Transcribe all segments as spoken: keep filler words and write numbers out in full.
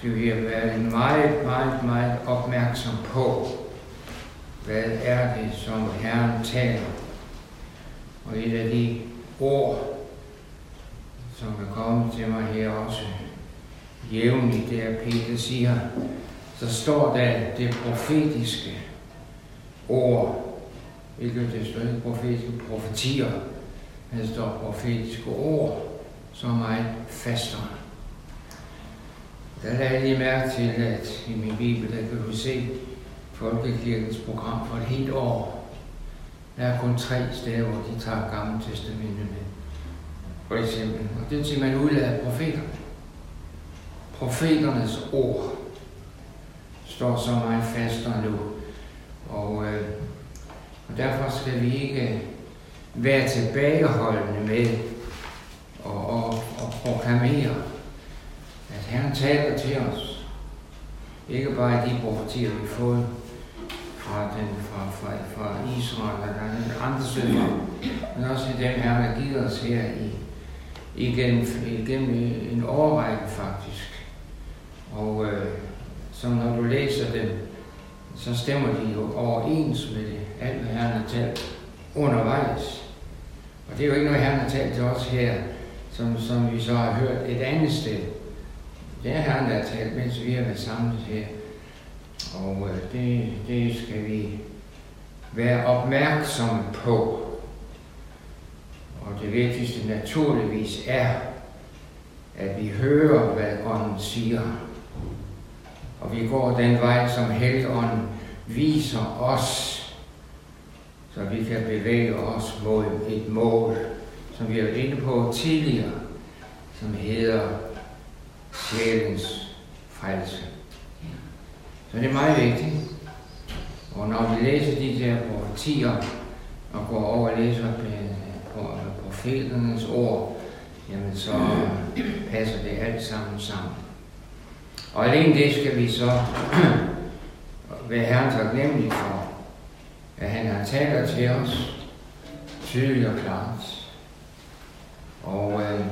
skal vi være meget, meget, meget opmærksom på, hvad er det, som Herren taler. Og et af de ord, som er kommet til mig her også jævnligt, det er Peter siger, så står der det profetiske ord, hvilket det står ikke profetiske profetier, men det står profetiske ord, som er meget fastere. Der lagde jeg lige mærke til, at i min bibel, der kan du se Folkekirkens program for et helt år. Der er kun tre steder, hvor de tager Gamle Testamentet med. For eksempel, og det til man udlader profeterne. Profeternes ord står så meget fastere nu. Og, øh, og derfor skal vi ikke være tilbageholdende med at og, og proklamere, at Herren taler til os. Ikke bare de profetier, vi har fået fra, den, fra, fra, fra Israel eller andre steder, men også i dem, Herren har givet os her i, igennem, igennem en årrække faktisk. Og øh, så når du læser dem, så stemmer de jo overens med det, alt hvad Herren har talt undervejs. Og det er jo ikke noget, Herren har talt til os her, som, som vi så har hørt et andet sted. Det er Herren, der har talt, mens vi har været samlet her. Og øh, det, det skal vi være opmærksomme på. Og det vigtigste naturligvis er, at vi hører, hvad Ånden siger. Og vi går den vej, som Helligånden viser os, så vi kan bevæge os mod et mål, som vi har været inde på tidligere, som hedder sjælens frelse. Så det er meget vigtigt. Og når vi læser de der profetier og går over og læser på profeternes ord, jamen så passer det alt sammen sammen. Og alene det skal vi så være Herren taknemmelig for, at han har talt til os tydeligt og klart. Og øh,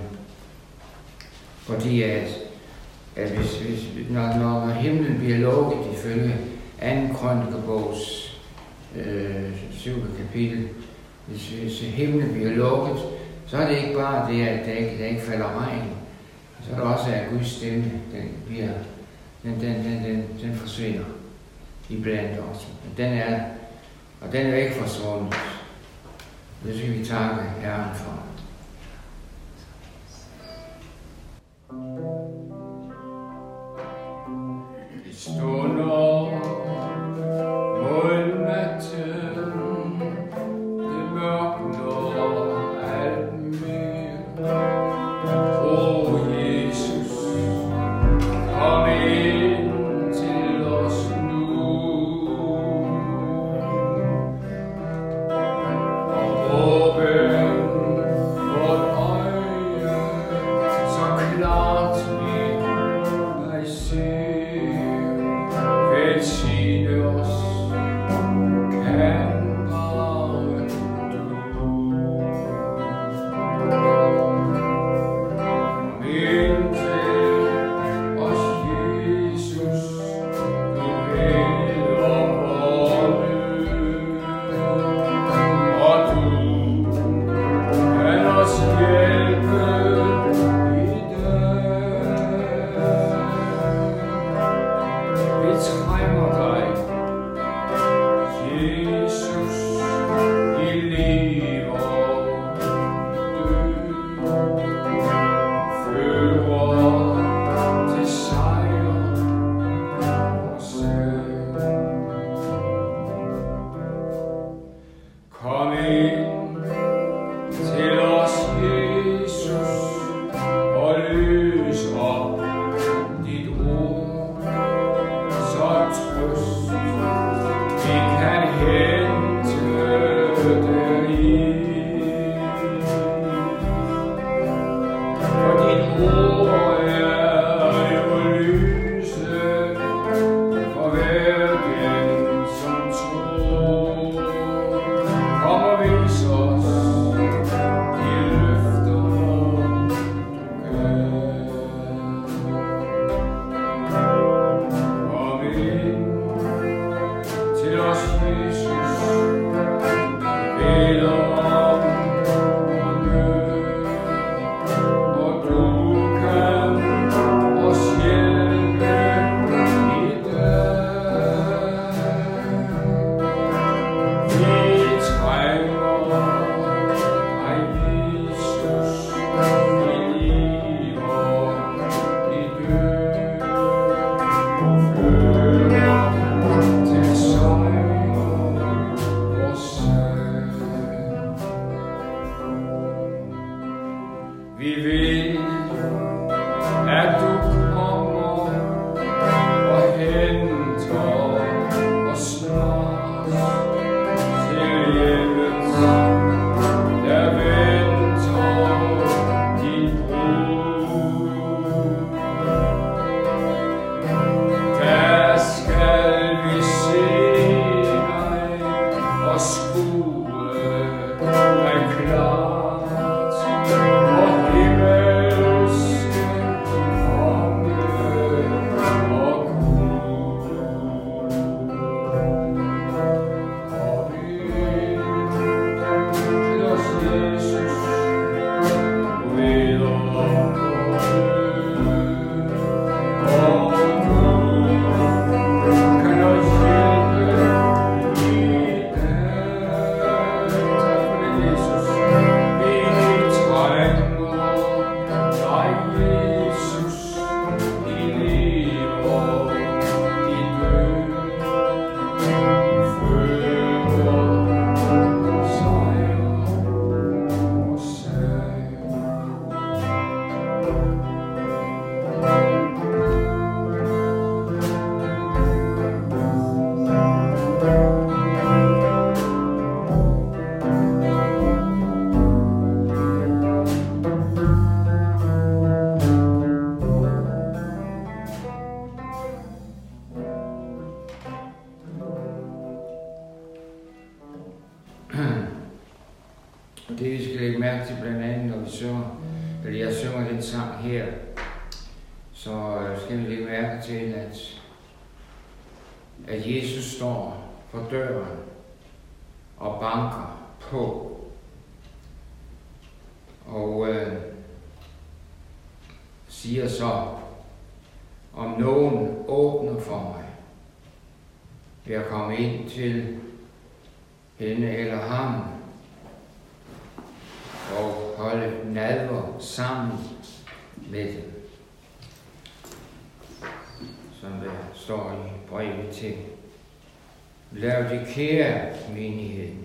fordi at, at hvis, hvis, når, når himlen bliver lukket ifølge anden krønikebogs øh, syvende kapitel, hvis, hvis himlen bliver lukket, så er det ikke bare det, at der ikke, der ikke falder regn. Så er det også, at Guds stemme, den, bliver, den, den, den, den, den forsvinder iblandt os. Men den er, og den er ikke forsvundet. Det skal vi takke Herren for. Vi stunder mod natten, det mørkner alt mere. O Jesus, kom ind til os nu, og åbn vort øje, så klart vi dig ser. Velsigne os, kan bare du. Kom ind til os, Jesus, du hæder vor nød, og du kan os hjælpe i dag. Vi trænger dig, Jesus, i liv og død. Fører til sejr og sag. Kom ind til os, Jesus, og løs op dit ord, så trøst vi kan hente deri. For dit ord er jo lyset for hver den, som tror. Kom og vis os de løfter, du gav. det vi skal lægge mærke til blandt andet, når vi synger, eller jeg synger den sang her, så skal vi lægge mærke til, at, at Jesus står for døren og banker på. Og øh, siger så, om nogen åbner for mig, vil jeg komme ind til hende eller ham og holde nadver sammen med dem. Som der står i brevet til Laodikea menigheden.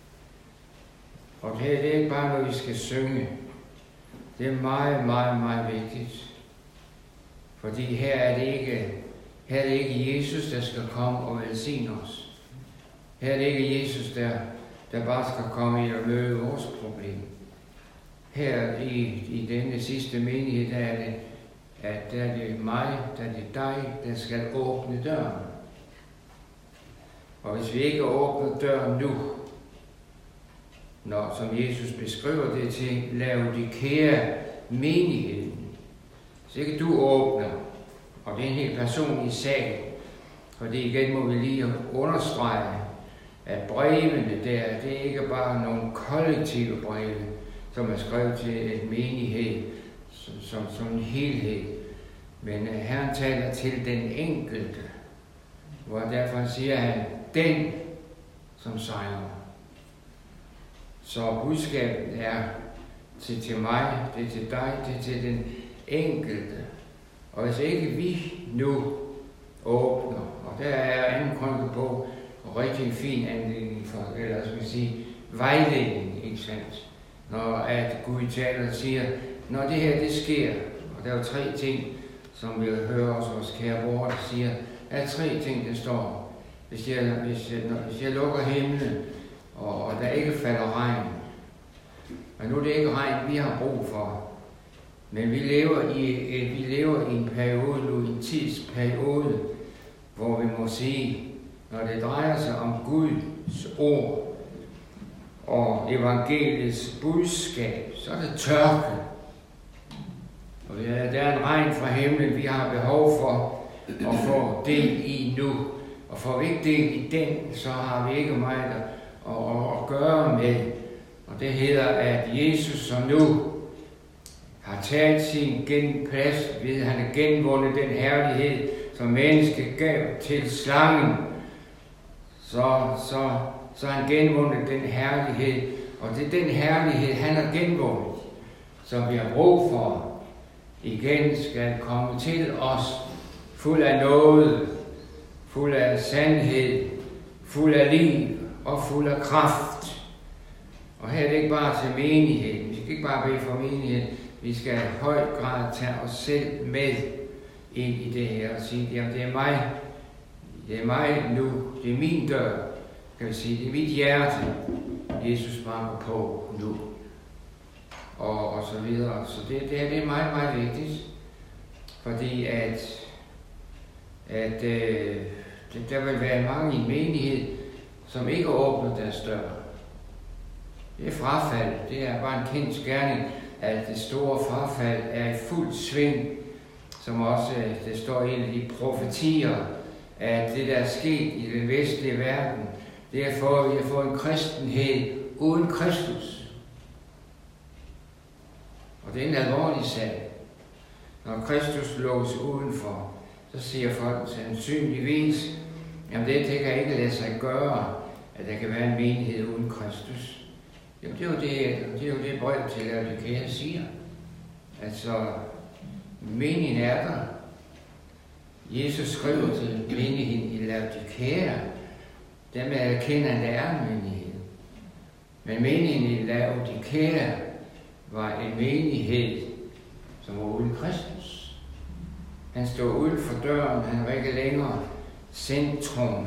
Og det her det er ikke bare noget, vi skal synge. Det er meget, meget, meget vigtigt. Fordi her er det ikke, her er det ikke Jesus, der skal komme og velsigne os. Her er det ikke Jesus, der, der bare skal komme ind og møde vores problem. Her i, i denne sidste menighed, der er det, at der er det mig, der er det dig, der skal åbne døren. Og hvis vi ikke åbner døren nu, når, som Jesus beskriver det til Laodikea menigheden, så ikke du åbner, og det er en helt personlig sag, for det igen må vi lige understrege, at brevene der, det er ikke bare nogle kollektive breve, som er skrevet til en menighed som, som, som en helhed, men uh, Herren taler til den enkelte, hvor derfor siger han, den som sejrer. Så budskabet er til, til mig, det er til dig, det er til den enkelte. Og hvis ikke vi nu åbner, og der er anden krønke på, og rigtig fin anledning for, eller skal vi sige, vejledning, ikke sandt? Når at Gud taler og siger, når det her det sker, og der er jo tre ting, som vi hører også vores kære bror, der siger, der er tre ting, der står. Hvis jeg, hvis jeg, når, hvis jeg lukker himlen, og, og der ikke falder regn, og nu er det ikke regn, vi har brug for, men vi lever i, vi lever i en periode nu, en tidsperiode, hvor vi må sige, når det drejer sig om Guds ord og evangeliets budskab, så er det tørke. Og der er en regn fra himlen, vi har behov for at få del i nu. Og får vi ikke del i den, så har vi ikke meget at, at, at gøre med. Og det hedder, at Jesus som nu har taget sin genplads ved, han har genvundet den herlighed, som mennesket gav til slangen. Så, så, så har han genvundet den herlighed, og det er den herlighed, han har genvundet, som vi har brug for, igen skal komme til os, fuld af nåde, fuld af sandhed, fuld af liv og fuld af kraft. Og her er det ikke bare til menigheden, vi skal ikke bare bede for menigheden, vi skal i høj grad tage os selv med ind i det her og sige, jamen det er mig, det er mig nu, det er min dør, kan vi sige, det er mit hjerte, Jesus banker på nu. Og, og så videre. Så det, det, det er meget, meget vigtigt, fordi at, at øh, det, der vil være mange i en menighed, som ikke åbner deres dør. Det er frafald. Det er bare en kendt gerning, at det store frafald er i fuld sving, som også det står i de profetier, at det der er sket i den vestlige verden, det er for, at vi har fået en kristenhed uden Kristus. Og det er en alvorlig sag. Når Kristus lukkes udenfor, så siger folk sandsynligvis, jamen det, det kan ikke lade sig gøre, at der kan være en menighed uden Kristus. Jamen det er jo det, det, er jo det brev til Laodikea siger. Altså, menigheden er der. Jesus skriver til menigheden i Laodikea, dem erkender, at der er en menighed. Men menigheden i Laodikea var en menighed, som var uden Kristus. Han stod uden for døren, han var ikke længere centrum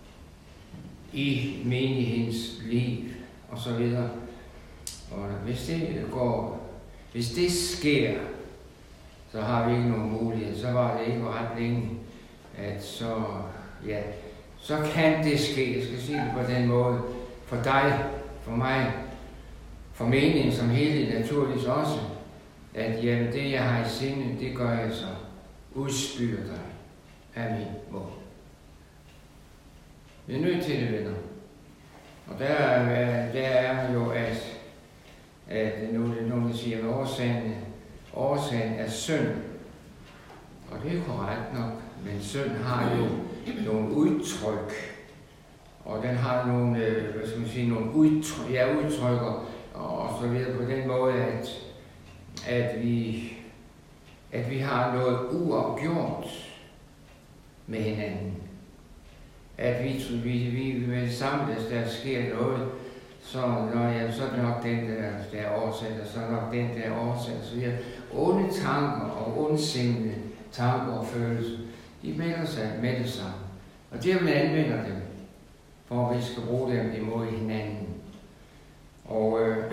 i menighedens liv, og så videre. Og hvis det går, hvis det sker, så har vi ikke nogen mulighed. Så var det ikke ret længe, at så, ja, så kan det ske. Jeg skal sige det på den måde. For dig, for mig, formening som helhed naturligvis også, at jamen, det jeg har i sinde, det gør jeg så. Udspyr dig af min mund. Vi er nødt til det, venner. Og der, der er jo, at, at nu er nogen, der siger, at årsagen, årsagen er synd. Og det er jo korrekt nok, men synd har jo nogle udtryk. Og den har nogle, hvad skal man sige, nogle udtryk, ja, udtrykker, og så videre på den måde, at, at, vi, at vi har noget uopgjort med hinanden. At vi, vi, vi med det samme, hvis der sker noget, så, når, ja, så er det nok den, der, der er oversat, og så er nok den, der er oversat, så videre. Onde tanker og ondsindede tanker og følelser, de melder sig med det samme. Og djævlen anvender dem, for at vi skal bruge dem imod hinanden. Og, øh,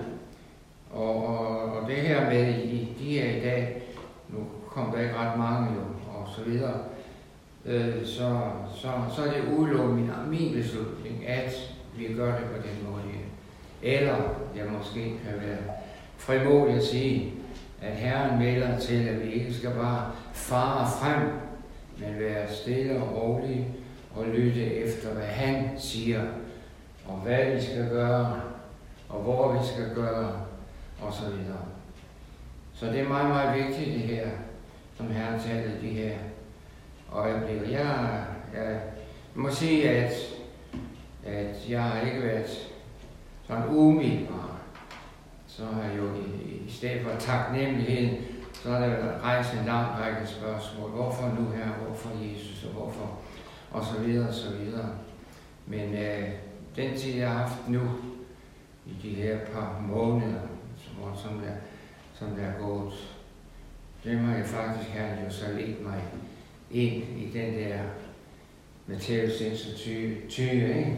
og, og, og det her med i de her i dag, nu kom der ikke ret mange jo, og så videre, øh, så, så, så er det udelukket min, min beslutning, at vi gør det på den måde. Eller jeg måske kan være frimodig at sige, at Herren melder til, at vi ikke skal bare fare frem, men være stille og rolig og lytte efter, hvad han siger, og hvad vi skal gøre, og hvor vi skal gøre, og så videre. Så det er meget, meget vigtigt det her, som Herren taler de her øjeblikker. Jeg, jeg må sige, at, at jeg har ikke været sådan umiddelbar. Så har jeg jo i, i stedet for taknemmelighed, så er der rejst en lang række spørgsmål. Hvorfor nu her? Hvorfor Jesus? Og hvorfor? Og så videre, og så videre. Men øh, den tid, jeg har haft nu, i de her par måneder, som, som, der, som der er gået, det må jeg faktisk have jo så ledt mig ind i den der Matthæus seksogtyve, tyve, ikke?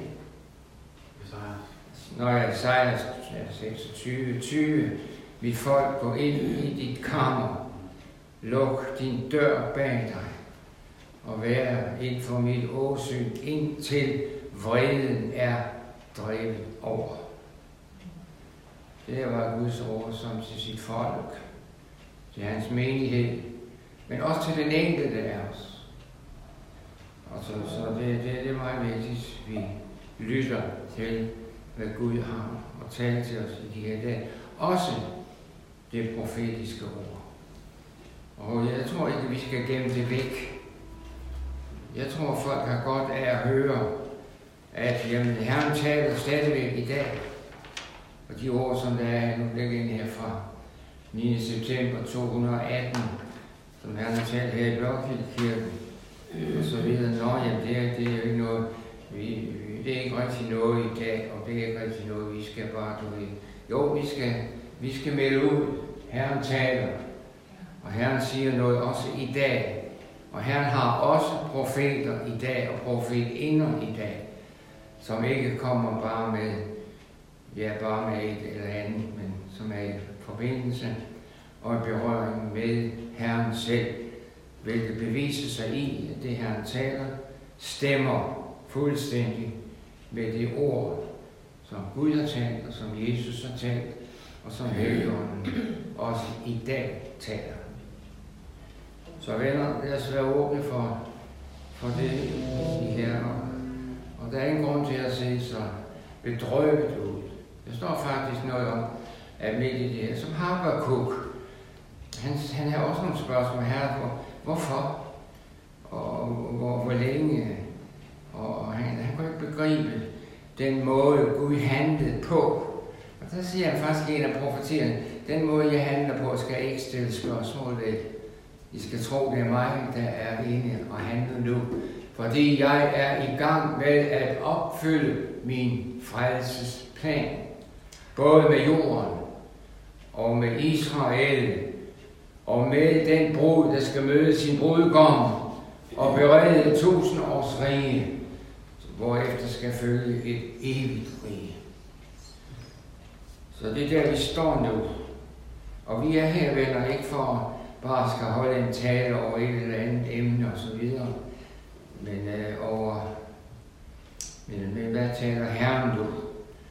Når jeg sejler seksogtyve, tyve, mit folk går ind i dit kammer, luk din dør bag dig, og vær ind for mit åsyn, indtil vreden er drevet over. Det var Guds ord som til sit folk, til hans menighed, men også til den enkelte af os. Og så, så det, det, det er meget vigtigt, vi lytter til, hvad Gud har og tale til os i de her dage. Også det profetiske ord. Og jeg tror ikke, at vi skal gemme det væk. Jeg tror, folk har godt af at høre, at jamen, Herren taler stadigvæk i dag. Og de ord, som der er nu ligger ind her fra niende september to tusind og atten, som Herren har talt her i Blåkildekirken, og så videre. Nå, jamen, det er, det er jo ikke noget, vi, det er ikke rigtig noget i dag, og det er ikke rigtig noget, vi skal bare, du ved. Jo, vi skal, vi skal melde ud. Herren taler, og Herren siger noget også i dag. Og Herren har også profeter i dag, og profetinder i dag, som ikke kommer bare med, ja, bare med et eller andet, men som er i forbindelse og i berøring med Herren selv, hvilket beviser sig i, at det Herren taler, stemmer fuldstændig med det ord, som Gud har talt, og som Jesus har talt, og som Helligånden også i dag taler. Så venner, lad os være åbne for, for det i her. Og der er ingen grund til at se så bedrøvet ud. Der står faktisk noget om, at midt i det her, som Habakuk, han, han har også nogle spørgsmål her, hvor, hvorfor, og hvor, hvor længe, og han, han kunne ikke begribe den måde, Gud handlede på. Og der siger han faktisk en af profetierne, den måde, jeg handler på, skal jeg ikke stille spørgsmål ved. I skal tro, det er mig, der er inde og handler nu, fordi jeg er i gang med at opfylde min frelsesplan, både med jorden og med Israel, og med den brud, der skal møde sin brudgom og berede tusind års rige, hvorefter skal følge et evigt rige. Så det er der, vi står nu. Og vi er her, venner, ikke for bare skal holde en tale over et eller andet emne og så videre, men øh, over, men, men hvad taler Herren nu?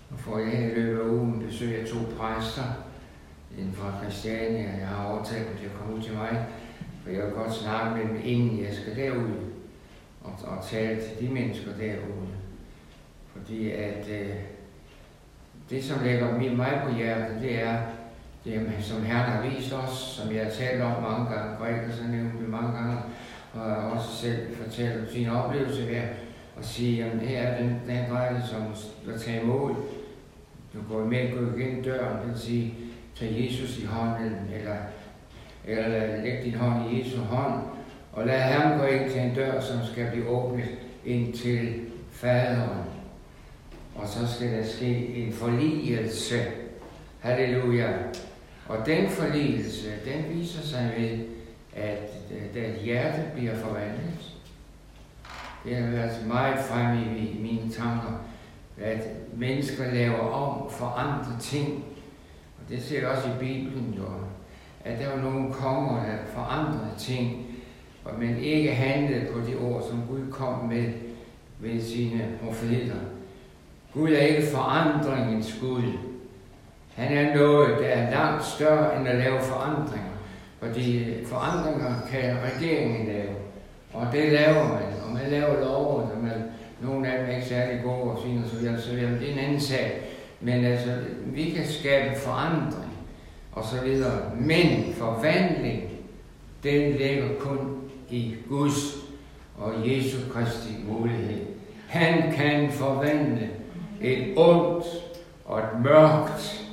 Og får jeg her i løbet af ugen besøg af to præster inden fra Christiania. Jeg har overtalt dem til at komme ud til mig, for jeg vil godt snakke med dem, inden jeg skal derud og, og tale til de mennesker derude. Fordi at øh, det, som lægger mig på hjertet, det er, det, som Herren har vist os, som jeg har talt om mange gange, Gregers har nævnt det mange gange, og jeg også selv fortæller om sin oplevelse her, og sige, at her er den, den drejle, som vil tage imod. Du går med at gå igennem døren, det vil sige, tag Jesus i hånden, eller, eller læg din hånd i Jesu hånd, og lad ham gå ind til en dør, som skal blive åbnet ind til Faderen. Og så skal der ske en forligelse. Halleluja. Og den forligelse, den viser sig ved, at det hjerte bliver forvandlet. Det har været meget fremme i mine tanker, at mennesker laver om for andre ting. Og det ser jeg også i Bibelen jo, at der var nogle konger, der forandrede ting, men ikke handlede på de ord, som Gud kom med ved sine profeter. Gud er ikke forandringens Gud. Han er noget, der er langt større end at lave forandringer. Fordi forandringer kan regeringen lave, og det laver man. Og man laver lov, og man, nogle af dem er ikke særlig gode og fine og så videre, så videre. Det er en anden sag. Men altså, vi kan skabe forandring og så videre. Men forvandling, den ligger kun i Guds og Jesu Kristi mulighed. Han kan forvandle et ondt og et mørkt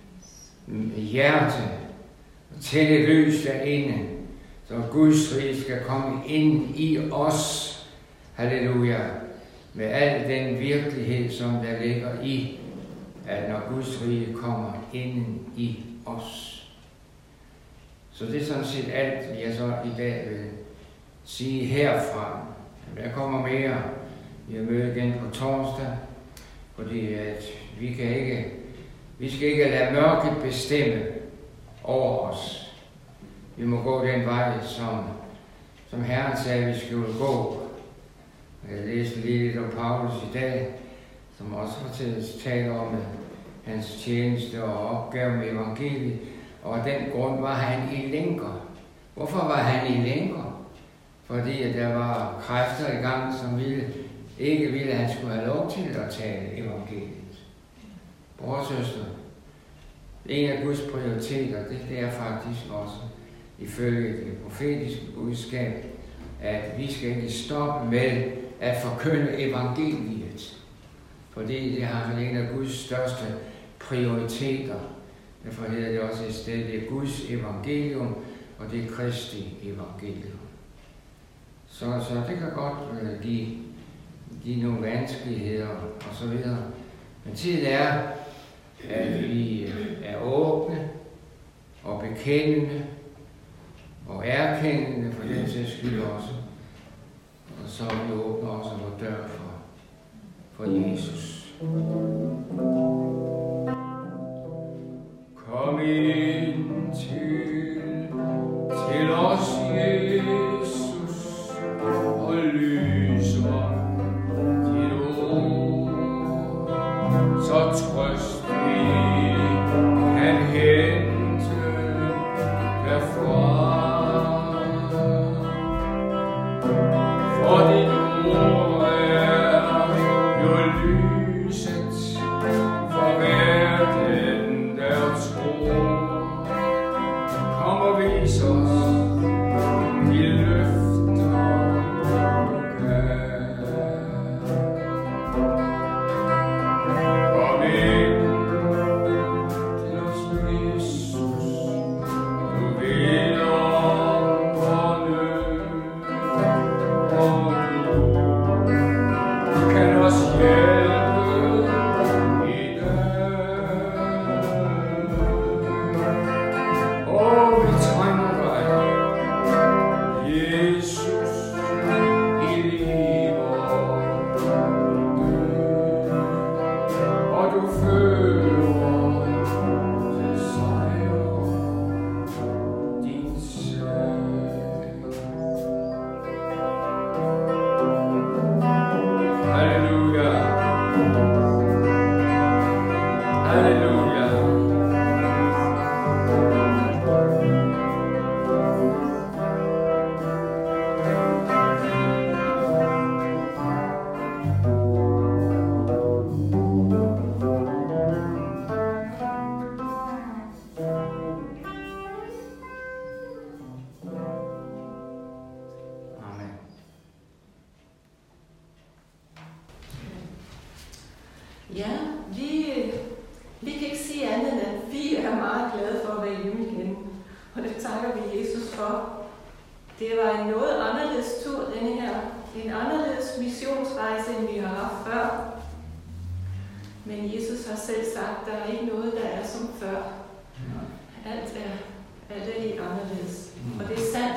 hjerte til et lys derinde, så Guds rige skal komme ind i os. Halleluja. Med al den virkelighed, som der ligger i, at når Guds rige kommer ind i os. Så det er sådan set alt, jeg så i dag vil sige herfra. Der kommer mere. Vi har mødt igen på torsdag, fordi at vi kan ikke, vi skal ikke lade mørket bestemme over os. Vi må gå den vej, som, som Herren sagde, vi skulle gå. Jeg læste lige lidt om Paulus i dag, som også fortæller taler om hans tjeneste og opgave med evangeliet. Og af den grund var han i lænker. Hvorfor var han i lænker? Fordi at der var kræfter i gang, som ville, ikke ville, at han skulle have lov til at tale evangeliet. Bror og søster, en af Guds prioriteter, det, det er faktisk også, ifølge det profetiske budskab, at vi skal ikke stoppe med at forkynde evangeliet. Fordi det har en af Guds største prioriteter. Derfor hedder det også et sted, det er Guds evangelium, og det er Kristi evangelium. Så, så det kan godt uh, give, give nogle vanskeligheder og så videre. Men tiden er, at vi er åbne og bekendende og erkendende for den sags skyld også. Og så vi åbner også vores dør for, for Jesus. Kom ind til, til os, Jesus, og lys op dit ord, så trøst vi kan hente derfra. For dit ord er jo lyset Ja, vi, vi kan ikke sige andet end, at vi er meget glade for at være hjemme igen. Og det takker vi Jesus for. Det var en noget anderledes tur, denne her. En anderledes missionsrejse, end vi har haft før. Men Jesus har selv sagt, at der er ikke noget, der er som før. Alt er, alt er helt anderledes. Og det er sandt.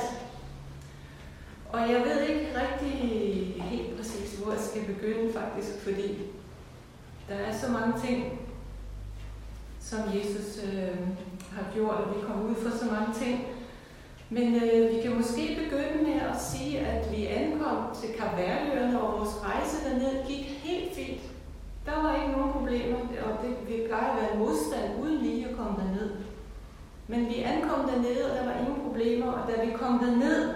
Og jeg ved ikke rigtig helt præcis, hvor jeg skal begynde faktisk, fordi der er så mange ting, som Jesus øh, har gjort, og vi kommer ud for så mange ting. Men øh, vi kan måske begynde med at sige, at vi ankom til Kapverdøerne, og vores rejse dernede gik helt fint. Der var ikke nogen problemer, og det ville pleje at være en modstand uden lige at komme derned. Men vi ankom dernede, og der var ingen problemer, og da vi kom derned,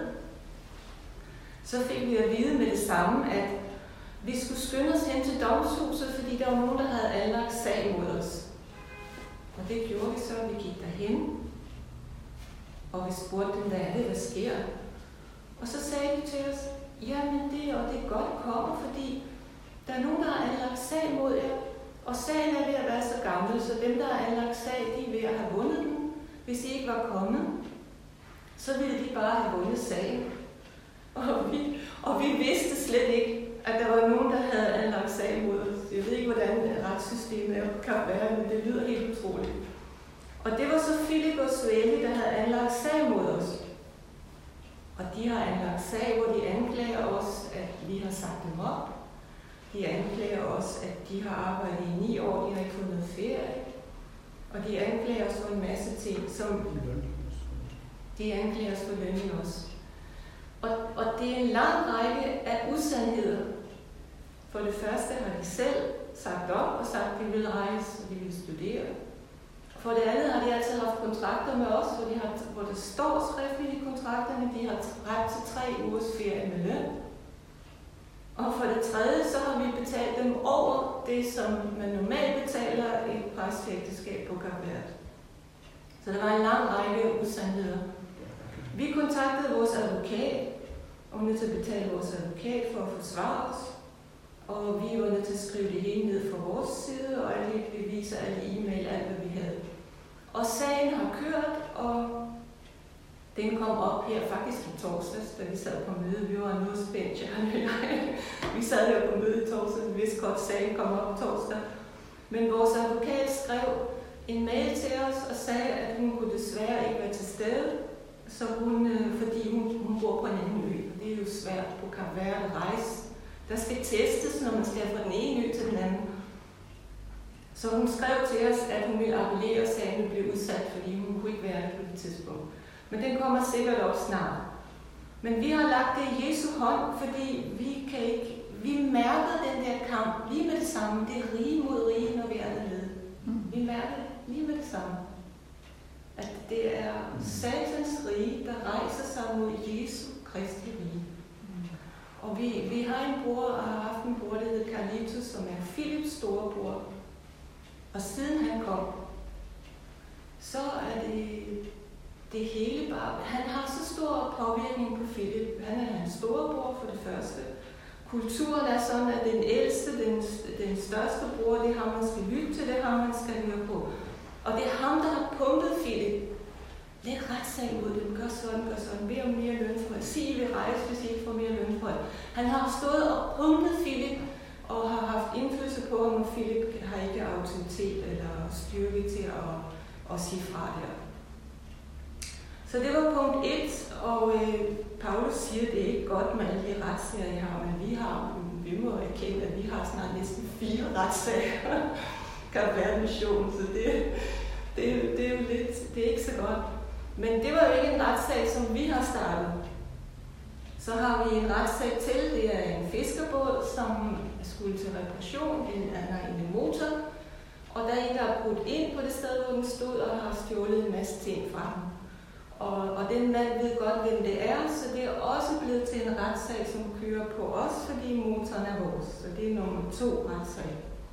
så fik vi at vide med det samme, at vi skulle skynde os hen til domshuset, fordi der var nogen, der havde anlagt sag mod os. Og det gjorde vi så, vi gik derhen, og vi spurgte dem, hvad er det, der sker? Og så sagde de til os, jamen det, og det er godt kommer, fordi der er nogen, der har anlagt sag mod jer, og sagen er ved at være så gammel, så dem, der har anlagt sag, de er ved at have vundet den. Hvis I ikke var kommet, så ville de bare have vundet sagen. Og vi, og vi vidste slet ikke, at der var nogen, der havde anlagt sag mod os. Jeg ved ikke, hvordan retssystemet er på Kapverdø, men det lyder helt utroligt. Og det var så Philip og Svende, der havde anlagt sag mod os. Og de har anlagt sag, hvor de anklager os, at vi har sagt dem op. De anklager os, at de har arbejdet i ni år, de har ikke fået noget ferie. Og de anklager os for en masse ting, som de anklager os for lønning også. Og, og det er en lang række af usandheder. For det første har de selv sagt op og sagt, at de vil rejse, og de vil studere. For det andet har de altid haft kontrakter med os, hvor, de har, hvor der står skriftligt i kontrakterne, de har ret til tre ugers ferie med løn. Og for det tredje, så har vi betalt dem over det, som man normalt betaler i et præsteægteskab på Kapverdø. Så der var en lang række usandheder. Vi kontaktede vores advokat, og var nødt til at betale vores advokat for at forsvare os. Og vi var nødt til at skrive det hele ned fra vores side, og alle beviser, alle e-mail, alt hvad vi havde. Og sagen har kørt, og den kom op her faktisk i torsdags, da vi sad på møde. Vi var noget spændt, Jan og jeg. Vi sad her på møde i torsdag, vi vidste godt, at sagen kom op torsdag. Men vores advokat skrev en mail til os og sagde, at hun kunne desværre ikke være til stede, så hun, fordi hun, hun bor på en anden ø. Det er jo svært på Kapverdø at rejse. Der skal testes, når man skal fra den ene ø til den anden. Så hun skrev til os, at hun ville appellere, og sagen ville blive udsat, fordi hun kunne ikke være der på det tidspunkt. Men den kommer sikkert op snart. Men vi har lagt det i Jesu hånd, fordi vi kan ikke, vi mærker den der kamp lige med det samme. Det er rige mod rige, når vi er dernede. Vi mærker det lige med det samme. At det er satans rige, der rejser sig mod Jesu Kristi rige. Og vi, vi har en bror, og har haft en bror, der hedder Carlitos, som er Philips store bror. Og siden han kom, så er det, det hele bare... Han har så stor påvirkning på Philip. Han er hans store bror for det første. Kulturen er sådan, at den ældste, den, den største bror, det er ham, man skal lytte til, det er ham, man skal høre på. Og det er ham, der har pumpet Philip. Læg retssag ud dem, gør sådan, gør sådan, bed om mere løn for det. Sig, I vil rejse, hvis I ikke får mere løn for det. Han har stået og pumpet Philip, og har haft indflydelse på ham, og Philip har ikke autoritet eller styrke til at, at sige fra der. Så det var punkt et, og øh, Paulus siger, at det er ikke godt med alle de retssager, I har, men vi har, vi må erkende, at vi har snart næsten fire retssager. Kapverdø Mission, så det, det, det er jo lidt, det er ikke så godt. Men det var jo ikke en retssag, som vi har startet. Så har vi en retssag til, det er en fiskerbåd, som skulle til reparation, en, en motor. Og der er en, der har brudt ind på det sted, hvor den stod, og har stjålet en masse ting fra den. Og, og den mand ved godt, hvem det er, så det er også blevet til en retssag, som kører på os, fordi motoren er vores. Så det er nummer to retssag.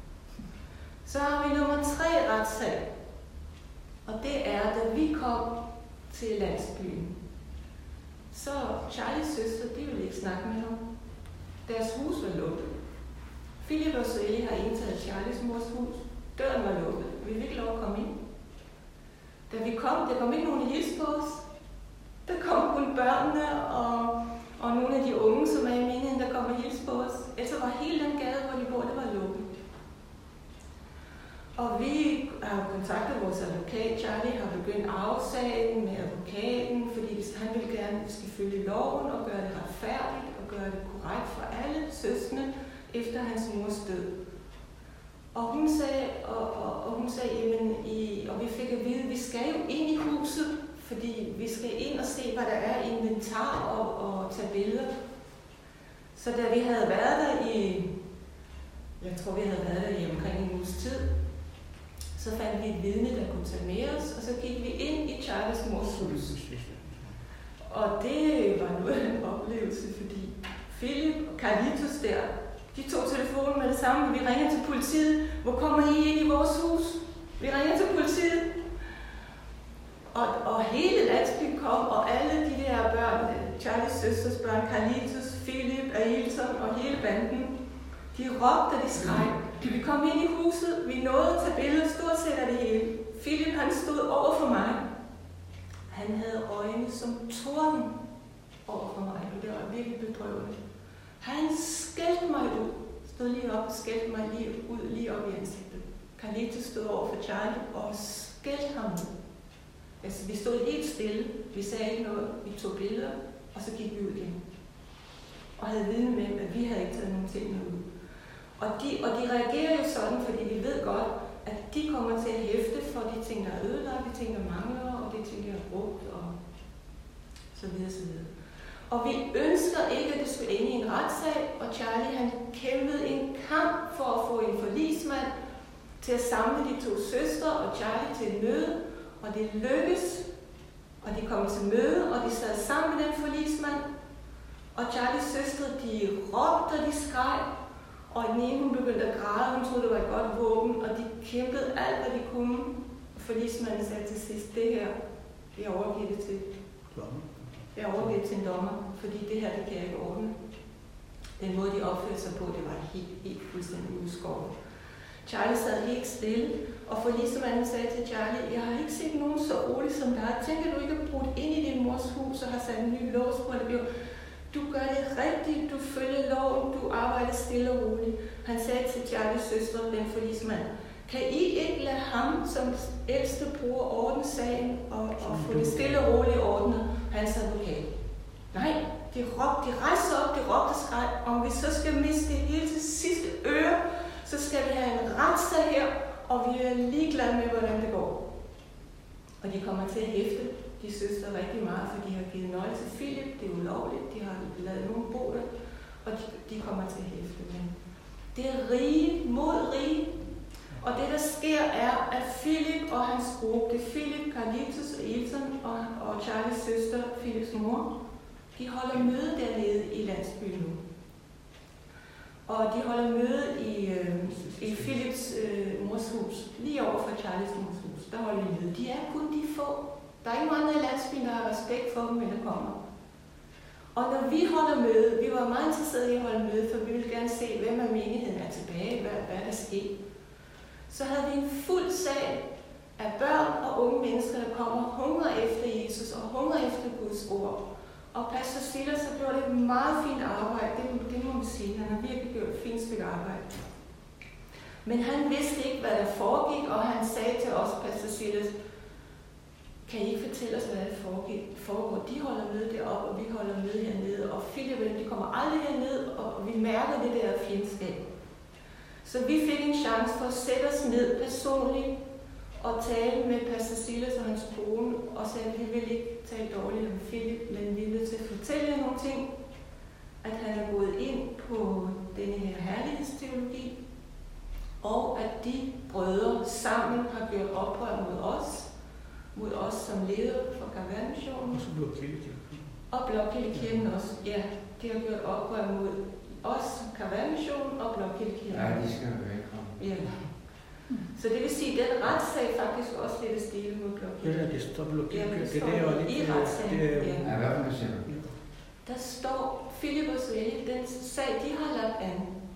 Så har vi nummer tre retssag. Og det er, da vi kom til landsbyen. Så Charlies søster, de ville ikke snakke med ham. Deres hus var lukket. Philip og Sally har indtaget Charlies mors hus. Døren var lukket. Vi fik ikke lov at komme ind. Da vi kom, der kom ikke nogen hils på os. Der kom kun børnene og, og nogle af de unge, som er i menigheden, der kom og hils på os. Ellers var hele den gade, hvor de bor, det var lukket. Og vi har kontaktet vores advokat. Charlie har begyndt afsagen med advokaten, fordi han ville gerne, at vi skal følge loven og gøre det retfærdigt og gøre det korrekt for alle søskende efter hans mors død. Og hun sagde, og, og, og hun sagde, jamen, i, og vi fik at vide, at vi skal jo ind i huset, fordi vi skal ind og se, hvad der er i inventar og, og tage billeder. Så da vi havde været der i, jeg tror vi havde været der i omkring en uges tid, så fandt vi et vidne, der kunne tage med os, og så gik vi ind i Charlies mors hus. Og det var noget af en oplevelse, fordi Philip og Carlitos der, de tog telefonen med det samme. Vi ringer til politiet. Hvor kommer I ind i vores hus? Vi ringer til politiet. Og, og hele landsbyen kom, og alle de der børn, Charlies søsters børn, Carlitos, Philip, Ailton og hele banden, de råbte, de skreg. Vi kom ind i huset, vi nåede at tage billeder, stort set af det hele. Philip, han stod over for mig. Han havde øjne som torden over for mig, og det var virkelig bedrøvende. Han skældte mig ud, stod lige op og skældte mig lige ud, lige op i ansigtet. Carlitos stod over for Charlie og skældte ham ud. Altså, vi stod helt stille, vi sagde ikke noget, vi tog billeder, og så gik vi ud igen. Og havde viden med, at vi havde ikke taget nogen ting ud. Og de, og de reagerer jo sådan, fordi vi ved godt, at de kommer til at hæfte for de ting, der er ødelagt, de ting, der mangler, og de ting, der er brugt, og så videre, så videre. Og vi ønsker ikke, at det skulle ende i en retssag, og Charlie han kæmpede en kamp for at få en forligsmand til at samle de to søstre og Charlie til et møde, og det lykkedes, og de kom til møde, og de sad sammen med den forligsmand, og Charlies søstre, de råbte og de skreg, og den ene hun begyndte at græde, hun troede, det var et godt våben, og de kæmpede alt, hvad de kunne. Og forligsmanden sagde til sidst, det her, jeg overgiver det til. Jeg overgiver det til en dommer, fordi det her, det kan jeg ikke ordne. Den måde, de opførte sig på, det var helt, helt fuldstændig udskåret. Charlie sad helt stille, og forligsmanden sagde til Charlie, jeg har ikke set nogen så rolig som dig. Tænker du ikke at bruge ind i din mors hus og har sat en ny lås på det? Du gør det rigtigt, du følger loven, du arbejder stille og roligt. Han sagde til Charlies søster, den forligsmand, kan I ikke lade ham som ældste bror ordne sagen og, og få det stille og roligt ordnet? Hans advokat. Nej, de råbte, de rejste op, de råbte og skreg, om vi så skal miste det hele til sidste øre, så skal vi have en retssag her, og vi er ligeglade med, hvordan det går. Og de kommer til at hæfte de søstre rigtig meget, for de har givet nøgle til Philip, det er ulovligt, de har lavet nogle bo der, og de, de kommer til at hæfte. Men det er rige mod rige, og det der sker er, at Philip og hans gruppe, det er Philip, Carlitos og Ailton og, og Charlies søster, Philips mor, de holder møde dernede i landsbyen nu. Og de holder møde i, øh, i Philips øh, mors hus, lige over for Charlies mors hus. Der holder de møde. De er kun de få. Der er ikke mange i landsbyen, der har respekt for dem, når der kommer. Og når vi holder møde, vi var meget interesserede i at holde møde, for vi ville gerne se, hvem af menigheden er tilbage, hvad, hvad der sker. Så havde vi en fuld sal af børn og unge mennesker, der kommer og hungrer efter Jesus og hungrer efter Guds ord. Og pastor Silas har gjort et meget fint arbejde, det, det må man sige. Han har virkelig gjort et fint stykke arbejde. Men han vidste ikke, hvad der foregik, og han sagde til os, pastor Silas, kan I ikke fortælle os, hvad der foregik? foregår? De holder møde deroppe, og vi holder møde hernede. Og Philip og de kommer aldrig herned, og vi mærker det der fjendskab. Så vi fik en chance for at sætte os ned personligt og tale med pastor Silas og hans kone, og sagde, at vi vil ikke tale dårligt om Philip, men vi er nødt til at fortælle jer nogle ting, at han er gået ind på denne her herlighedsteologi, og at de brødre sammen har gjort oprør mod os, mod os som leder for Kavanmissionen. Og Blåkildekirken også. Ja, de har gjort oprør mod os, Kavanmissionen og Blåkildekirken. Ja, de skal jo ikke komme. Ja. Så det vil sige, at den retssag faktisk også lidt er stille mod Blåkildekirken. Ja, det står Blåkildekirken. Ja, det står det er i retssagen. Ja, hvad vil du sige? Der står Philip og Sally, den sag, de har lagt an.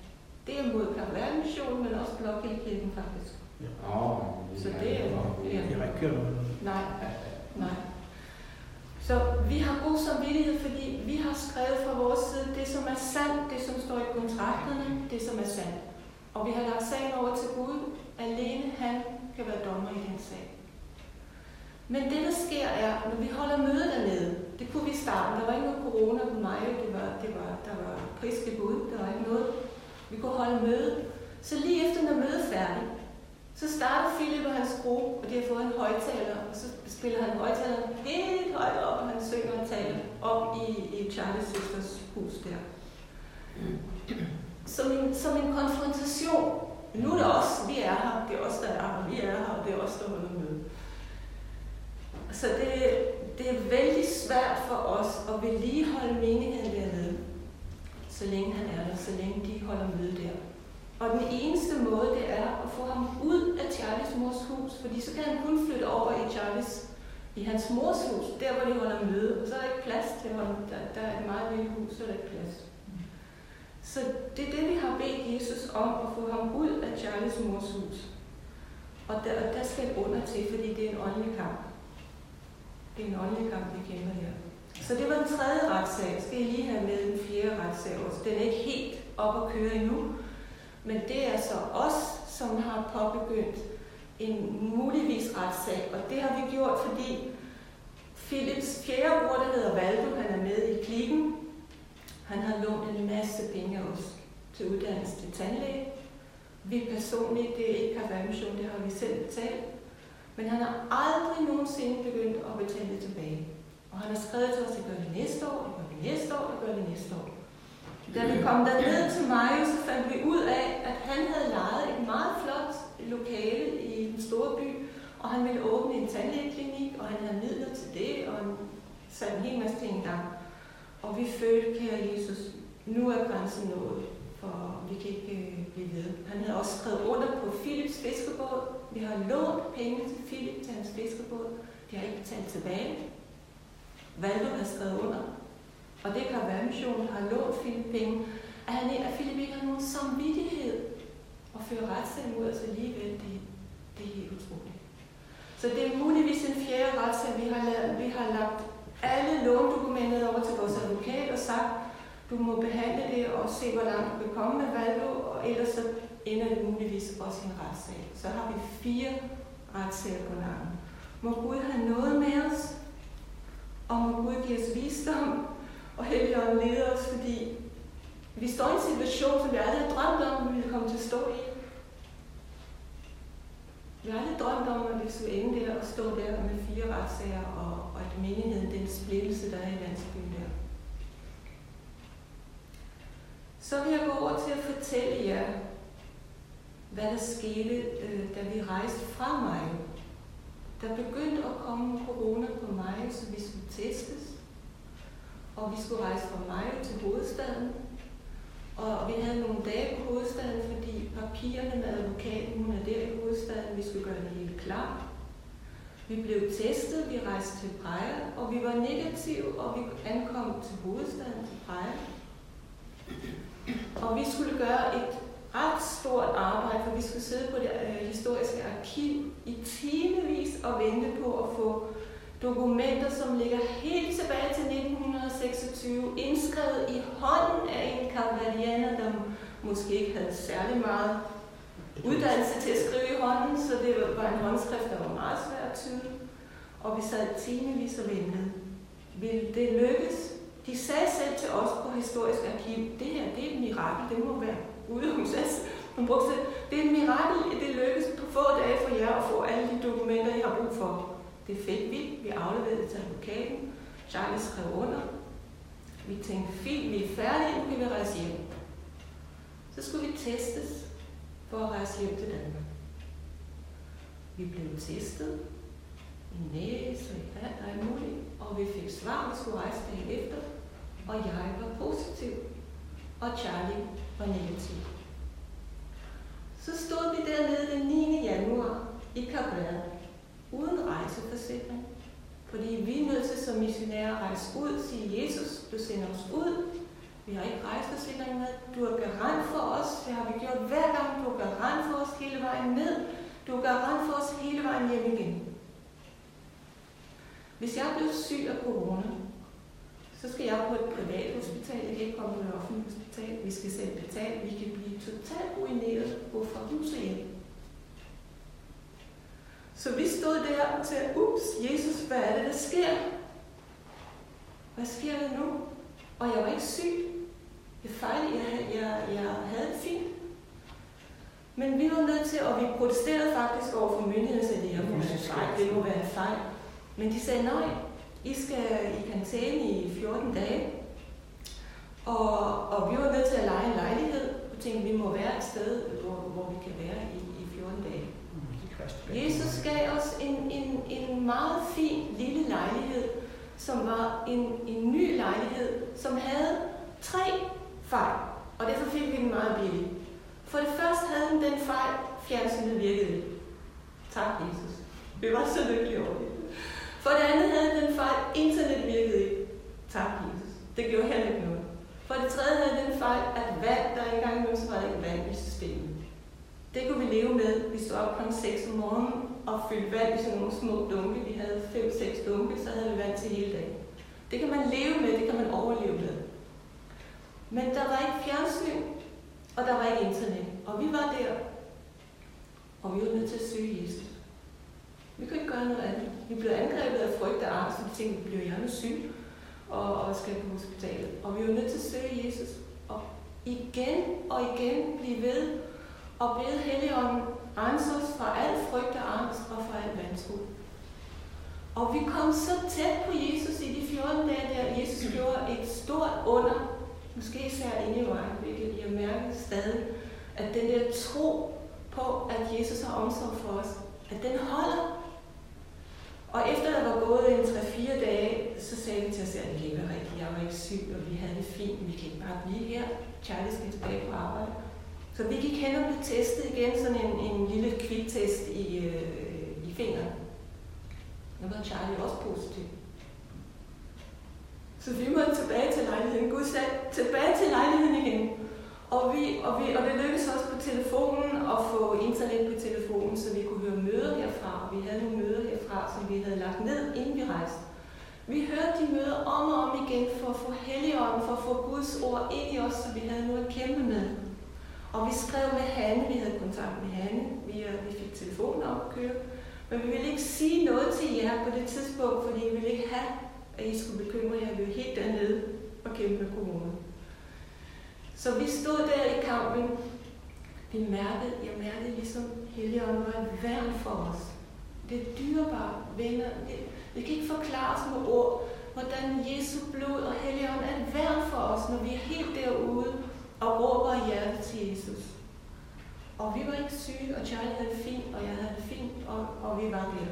Det er mod Karl-Missionen, men også Blåkildekirken faktisk. Ja. Oh, så det er jo... Ja. Jeg har ikke kørt noget. Nej, nej. Så vi har god samvittighed, fordi vi har skrevet fra vores side, det som er sandt, det som står i kontrakterne, det som er sandt. Og vi har lagt sagen over til Gud. Alene han kan være dommer i den sag. Men det, der sker, er, når vi holder møde dernede, det kunne vi starte. Der var ikke noget corona på mig, det var, det var, der var priske Gud, der var ikke noget. Vi kunne holde møde. Så lige efter, når mødet er færdigt, så starter Philip og hans gruppe, og de har fået en højtaler, og så spiller han højtaleren helt højt op, og han synger og taler op i, i Charlies søsters hus der. Som en, som en konfrontation. Nu er det os, vi er her, det er os, der er her, vi er her, og det er os, der holder møde. Så det, det er vældig svært for os at vedligeholde menigheden dernede, så længe han er der, så længe de holder møde der. Og den eneste måde, det er at få ham ud af Charlies mors hus, fordi så kan han kun flytte over i Charlies, i hans mors hus, der hvor de holder møde, og så er der ikke plads til ham. Der, der er et meget lille hus, så er der ikke plads. Så det er det, vi har bedt Jesus om, at få ham ud af Charlies mors hus. Og der, og der skal et under til, fordi det er en åndelig kamp. Det er en åndelig kamp, vi kæmper her. Så det var den tredje retssag. Jeg skal I lige have med den fjerde retssag også. Den er ikke helt op at køre endnu. Men det er så os, som har påbegyndt en muligvis retssag. Og det har vi gjort, fordi Philips fjerde bror, der hedder Valdo, han er med i klikken. Han har lånt en masse penge af os til uddannelse til tandlæge. Vi personligt, det er ikke Karl-Missionen, det har vi selv betalt. Men han har aldrig nogensinde begyndt at betale det tilbage. Og han har skrevet til os, at jeg gør det næste år, jeg gør det næste år, jeg gør det næste år. Da vi kom derned til mig, så fandt vi ud af, at han havde lejet et meget flot lokale i den store by, og han ville åbne en tandlægeklinik, og han havde midler til det, og han satte en hel masse ting i gang. Og vi følte, kære Jesus, nu er grænsen nået, for vi kan ikke øh, blive ved. Han havde også skrevet under på Philips fiskerbåd. Vi har lånt penge til Philip til hans fiskerbåd. De har ikke betalt tilbage. Valdo har skrevet under. Og det kan være, missionen har lånt Philip penge. At, han, at Philip ikke har nogen samvittighed og føre retssag mod os alligevel, det, det er helt utroligt. Så det er muligvis en fjerde retssag, vi har lavet. Vi har lagt alle låndokumenter over til vores advokat og sagt, du må behandle det og se, hvor langt du kan komme med Valdo, og ellers så ender det muligvis også en retssag. Så har vi fire retssager på nakken. Må Gud have noget med os, og må Gud give os visdom, og Helligånden leder os, fordi vi står i en situation, som vi aldrig har drømt om, at vi ville komme til at stå i. Vi har aldrig drømt om, at vi skulle ende der og stå der med fire retssager, og, og at menigheden, den splittelse, der er i landsbyen der. Så vil jeg gå over til at fortælle jer, hvad der skete, øh, da vi rejste fra Mayo. Der begyndte at komme corona på Mayo, så vi skulle testes. Og vi skulle rejse fra Mayo til hovedstaden. Og vi havde nogle dage på hovedstaden, fordi papirerne med advokaten, hun er der i hovedstaden, vi skulle gøre det hele klar. Vi blev testet, vi rejste til Praia, og vi var negative, og vi ankom til hovedstaden til Praia. Og vi skulle gøre et ret stort arbejde, for vi skulle sidde på det øh, historiske arkiv i timevis og vente på at få dokumenter, som ligger helt tilbage til nitten seksogtyve, indskrevet i hånden af en kapvadianer, der måske ikke havde særlig meget uddannelse til at skrive i hånden, så det var en håndskrift, der var meget svær at tyde. Og vi sad timevis og ventede. Ville det lykkes? De sagde selv til os på Historisk Arkiv, det her, det er et mirakel, det må være ude hos os. Man brugte det. Det er et mirakel, at det lykkes på få dage for jer at få alle de dokumenter, I har brug for. Det fik vi. Vi afleverede det til advokaten. Charlie skrev under. Vi tænkte, fint, vi er færdige, nu kan vi rejse hjem. Så skulle vi testes for at rejse hjem til Danmark. Vi blev testet i næse og i vand og alt muligt, og vi fik svar, vi skulle rejse dagen efter, og jeg var positiv, og Charlie var negativ. Så stod vi dernede den niende januar i Kap Verde, uden rejseforsikring, fordi vi er nødt til som missionærer at rejse ud, sige Jesus, du sender os ud, Vi har ikke rejseforsikring med. Du er garant for os. Det har vi gjort hver gang. Du er garant for os hele vejen ned. Du er garant for os hele vejen hjem igen. Hvis jeg bliver syg af corona, så skal jeg på et privat hospital. Jeg kan ikke komme på et offentligt hospital. Vi skal selv betale. Vi kan blive totalt ruineret, gå fra hus og hjem. Så vi stod der og sagde, ups, Jesus, hvad er det, der sker? Hvad sker der nu? Og jeg var ikke syg. Det er fejl, jeg, jeg, jeg havde det fint. Men vi var nødt til, og vi protesterede faktisk over for myndigheden, så det her må være en fejl. Det må være en fejl. Men de sagde, nej, I skal i karantæne i fjorten dage. Og, og vi var nødt til at leje en lejlighed. Og tænkte, vi må være et sted, hvor, hvor vi kan være i, i fjorten dage. Jesus gav os en, en, en meget fin lille lejlighed, som var en, en ny lejlighed, som havde tre fejl. Og derfor fik vi den meget billig. For det første havde den den fejl, fjernsynet virkede ikke. Tak, Jesus. Vi var så lykkelige over det. For det andet havde den fejl, internet virkede ikke. Tak, Jesus. Det gjorde heller ikke noget. For det tredje havde den fejl, at vand, der ikke engang nogen, så var der ikke vand i systemet. Det kunne vi leve med. Vi stod op klokken seks om morgenen og fyldte vand i sådan nogle små dunke. Vi havde fem seks dunke, så havde vi vand til hele dagen. Det kan man leve med, det kan man overleve med. Men der var ikke fjernsyn, og der var ikke internet. Og vi var der, og vi var nødt til at søge Jesus. Vi kunne ikke gøre noget andet. Vi blev angrebet af frygt og angst, og vi tænkte, vi bliver hjemme syg og, og skal på hospitalet. Og vi var nødt til at søge Jesus. Og igen og igen blive ved og bede Helligånden rense os fra al frygt og angst og fra al vantro. Og vi kom så tæt på Jesus i de fjorten dage, der Jesus gjorde et stort under, måske især inde i vejen, hvilket jeg mærker stadig, at den der tro på, at Jesus har omsorg for os, at den holder. Og efter der var gået en tre fire dage, så sagde vi til os, at det ikke var rigtigt, jeg var ikke syg, og vi havde det fint, vi kan ikke bare blive her. Charlie skal tilbage på arbejde. Så vi gik hen og blev testet igen, sådan en, en lille kviktest i, øh, i fingeren. Nu var Charlie også positiv. Så vi måtte tilbage til lejligheden. Gud sagde, tilbage til lejligheden igen. Og, vi, og, vi, og det lykkedes også på telefonen at få internet på telefonen, så vi kunne høre møder herfra. Og vi havde nogle møder herfra, som vi havde lagt ned, inden vi rejste. Vi hørte de møder om og om igen for at få Helligånden, for at få Guds ord ind i os, så vi havde noget at kæmpe med. Og vi skrev med Hanne, vi havde kontakt med Hanne, vi, vi fik telefonen op at køre. Men vi ville ikke sige noget til jer på det tidspunkt, fordi vi ville ikke have, at I skulle bekymre jer. Vi var helt dernede og kæmpe med corona. Så vi stod der i kampen. Vi mærkede, jeg mærkede ligesom Helligånden var et værn for os. Det er dyrebare venner. Vi kan ikke forklare os med ord, hvordan Jesu blod og Helligånden er et værn for os, når vi er helt derude og råber i hjertet til Jesus. Og vi var ikke syge, og Charlie havde det fint, og jeg havde det fint, og, og vi var der.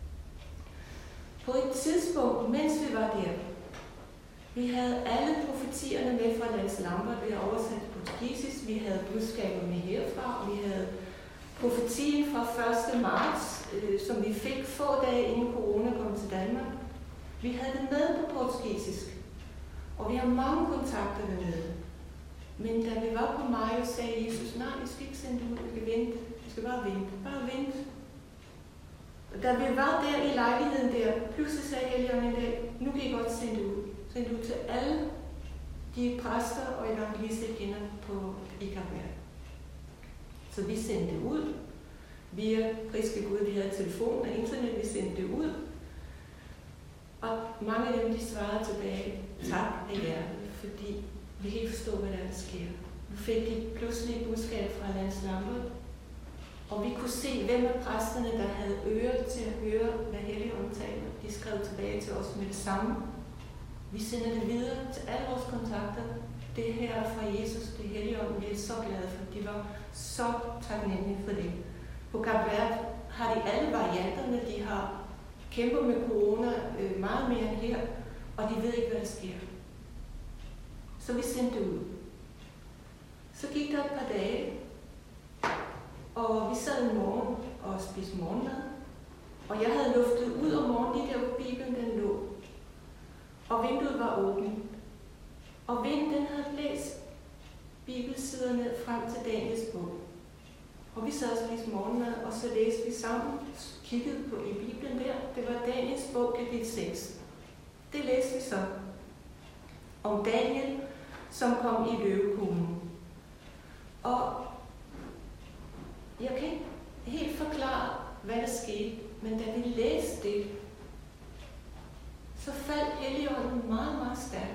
På et tidspunkt, mens vi var der, vi havde alle profetierne med fra Lance Lambert, vi havde oversat portugisisk, vi havde budskaber med herfra, og vi havde profetien fra første marts, øh, som vi fik få dage inden corona kom til Danmark. Vi havde det med på portugisisk, og vi har mange kontakter dernede. Men da vi var på Mayo, sagde Jesus, nej, vi skal ikke sende det ud, vi skal vente. Vi skal bare vente, bare vente. Og da vi var der i lejligheden der, pludselig sagde Helligånden en dag, nu kan I godt sende det ud. Send det ud til alle de præster og evangelister kender på i Kapværk. Så vi sendte det ud. Via priske Gud, vi havde telefon og internet, vi sendte det ud. Og mange af dem, de svarede tilbage, tak af hjertet, fordi vi kan ikke forstå, hvad der, er, der sker. Nu fik de pludselig et budskab fra Lance Lambert, og vi kunne se, hvem af præsterne, der havde ører til at høre, hvad Helligånden taler. De skrev tilbage til os med det samme. Vi sender det videre til alle vores kontakter. Det her er fra Jesus, det er Helligånden, vi er så glade for. De var så taknemmelige for det. På Kapværk har de alle varianterne, de har kæmpet med corona øh, meget mere end her, og de ved ikke, hvad der sker. Så vi sendte det ud. Så gik der et par dage, og vi sad en morgen og spiste morgenmad. Og jeg havde luftet ud om morgenen, lige der hvor Bibelen den lå. Og vinduet var åbent. Og vinden den havde blæst bibelsiderne frem til Daniels bog. Og vi sad og spiste morgenmad, og så læste vi sammen, kiggede på i Bibelen der. Det var Daniels bog, kapitel seks. Det læste vi så. Om Daniel, som kom i løvekuglen. Og jeg kan ikke helt forklare, hvad der skete, men da vi læste det, så faldt Helligånden meget, meget stærkt.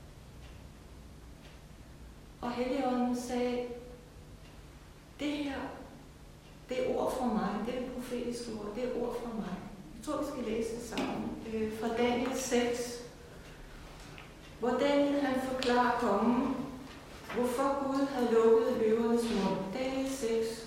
Og Helligånden sagde, det her, det er ord fra mig, det er det profetiske ord, det er ord fra mig. Jeg tror, vi skal læse det sammen. Øh, fra Daniel seks, hvor Daniel han forklarer kongen, hvorfor Gud havde lukket løvernes mund. Daniel seks.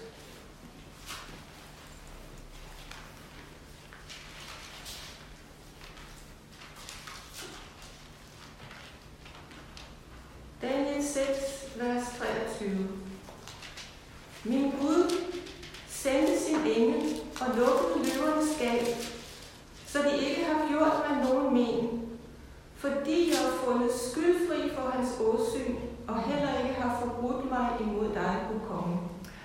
Daniel seks, vers treogtyve. Min Gud sendte sin engel og lukkede løvernes gab, så de ikke har gjort mig nogen men, fordi jeg har fundet skyldfri for hans åsyn, og heller ikke har forbrudt mig imod dig, o konge.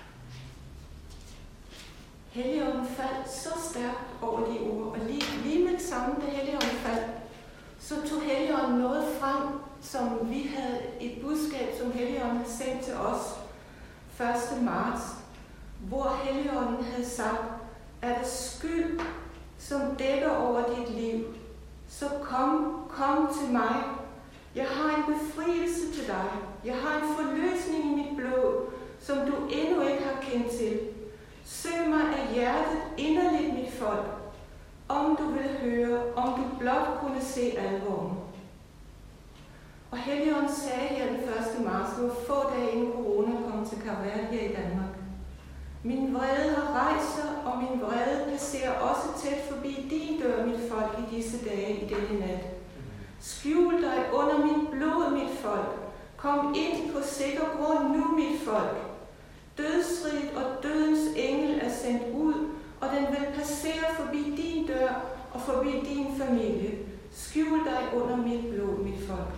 Helligånden faldt så stærkt over de ord, og lige, lige med det samme, da Helligånden faldt, så tog Helligånden noget frem, som vi havde et budskab, som Helligånden havde sendt til os første marts, hvor Helligånden havde sagt, er der skyld, som dækker over dit liv, så kom, kom til mig. Jeg har en befrielse til dig. Jeg har en forløsning i mit blod, som du endnu ikke har kendt til. Søg mig af hjertet inderligt, mit folk, om du vil høre, om du blot kunne se alvoren. Og Helligånden sagde her den første marts, det var få dage inden corona kom til Karvært her i Danmark. Min vrede har rejst sig, og min vrede passerer også tæt forbi din dør, mit folk, i disse dage i denne nat. Skjul dig under mit blod, mit folk. Kom ind på sikker grund nu, mit folk. Dødsriget og dødens engel er sendt ud, og den vil passere forbi din dør og forbi din familie. Skjul dig under mit blod, mit folk.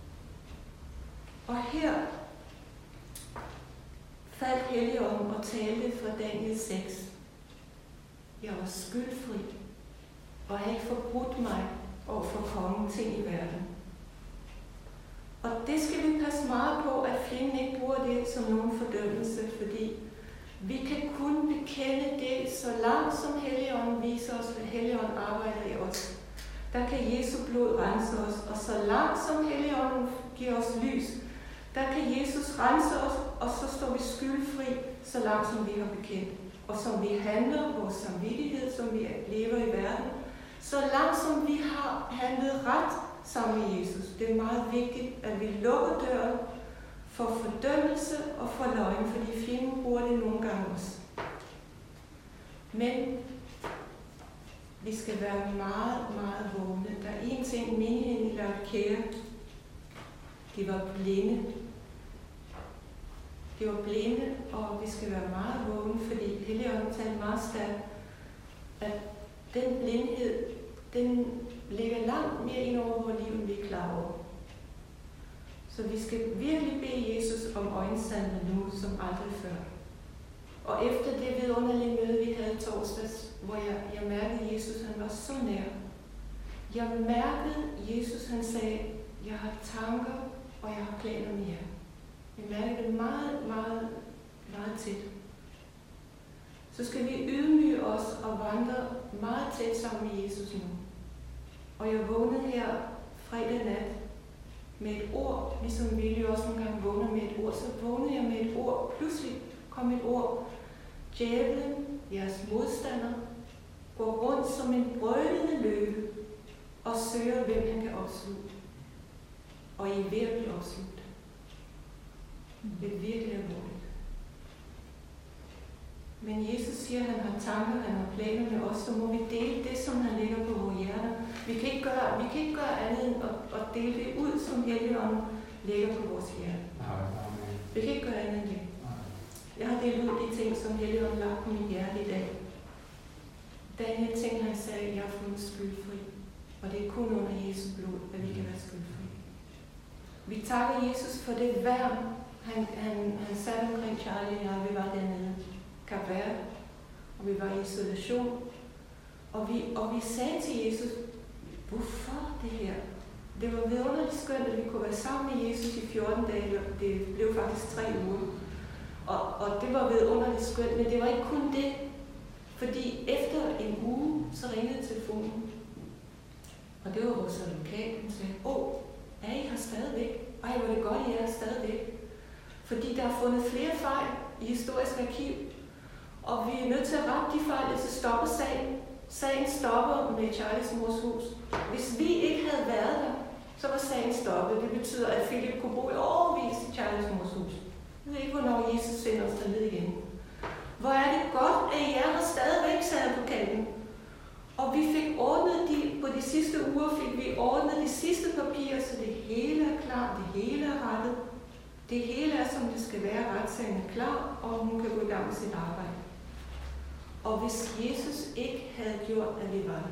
Og her faldt Helligånden og talte fra Daniel seks. Jeg var skyldfri og havde ikke forbrudt mig over for kongen ting i verden. Og det skal vi passe meget på, at fjenden ikke bruger det som nogen fordømmelse, fordi vi kan kun bekende det, så langt som Helligånden viser os, hvad Helligånden arbejder i os. Der kan Jesu blod rense os, og så langt som Helligånden giver os lys, der kan Jesus rense os, og så står vi skyldfri, så langt som vi har bekendt. Og som vi handler, vores samvittighed, som vi lever i verden, så langt som vi har handlet ret sammen med Jesus. Det er meget vigtigt, at vi lukker døren for fordømmelse og for løgn, fordi fjenden bruger det nogle gange også. Men vi skal være meget, meget vågne. Der er en ting, menigheden i Laodikea, de var blinde. De var blinde, og vi skal være meget vågne, fordi Helligånden talte meget stærkt, at den blindhed, den ligger langt mere ind over vores liv, end vi er klar over. Så vi skal virkelig bede Jesus om øjensalve nu, som aldrig før. Og efter det vidunderlige møde, vi havde torsdags, hvor jeg, jeg mærkede, at Jesus han var så nær. Jeg mærkede, at Jesus han sagde, jeg har tanker, og jeg har planer med jer. Jeg mærkede det meget, meget, meget tæt. Så skal vi ydmyge os og vandre meget tæt sammen med Jesus nu. Og jeg vågnede her fredag nat med et ord, ligesom vi jo også nogle gange vågner med et ord, så vågnede jeg med et ord. Pludselig kom et ord. Djævlen, jeres modstander, går rundt som en brølende løve og søger, hvem han kan opsluge. Og I er ved at blive opslugt. Det er virkelig alvorligt. Men Jesus siger, at han har tanker, han har planer med os, så må vi dele det, som han lægger på vores hjerter. Vi kan ikke gøre, vi kan ikke gøre andet end at, at dele det ud, som Helligånden lægger på vores hjerte. Vi kan ikke gøre andet end det. Jeg har delt ud de ting, som Helligånden lagt på mit hjerte i dag. Daniel ting, han sagde, at jeg har fundet skyldfri. Og det er kun under Jesu blod, at vi kan være skyldfri. Vi takker Jesus for det værn, han, han, han satte omkring Charlie og jeg. Vi var dernede i Kap Verde, og vi var i isolation. Og vi, og vi sagde til Jesus, hvorfor det her? Det var vidunderligt skønt, at vi kunne være sammen med Jesus i fjorten dage. Det blev faktisk tre uger. Og, og det var vidunderligt skønt, men det var ikke kun det. Fordi efter en uge, så ringede telefonen. Og det var vores advokat, som sagde, åh, er I her stadigvæk? Ej, hvor det godt, I er her stadigvæk. Fordi der er fundet flere fejl i historisk arkiv. Og vi er nødt til at rette de fejl, så stopper sagen. Sagen stopper med Charlies mors hus. Hvis vi ikke havde været der, så var sagen stoppet. Det betyder, at Philip kunne bo i årevis i Charlies mors hus. Jeg ved ikke, hvornår Jesus sender os derned igen. Hvor er det godt, at I er her stadigvæk, sagde advokaten. Og vi fik ordnet de, på de sidste uger fik vi ordnet de sidste papirer, så det hele er klar, det hele er rettet. Det hele er, som det skal være, retssagen er klar, og hun kan gå i gang med sit arbejde. Og hvis Jesus ikke havde gjort, at vi var der.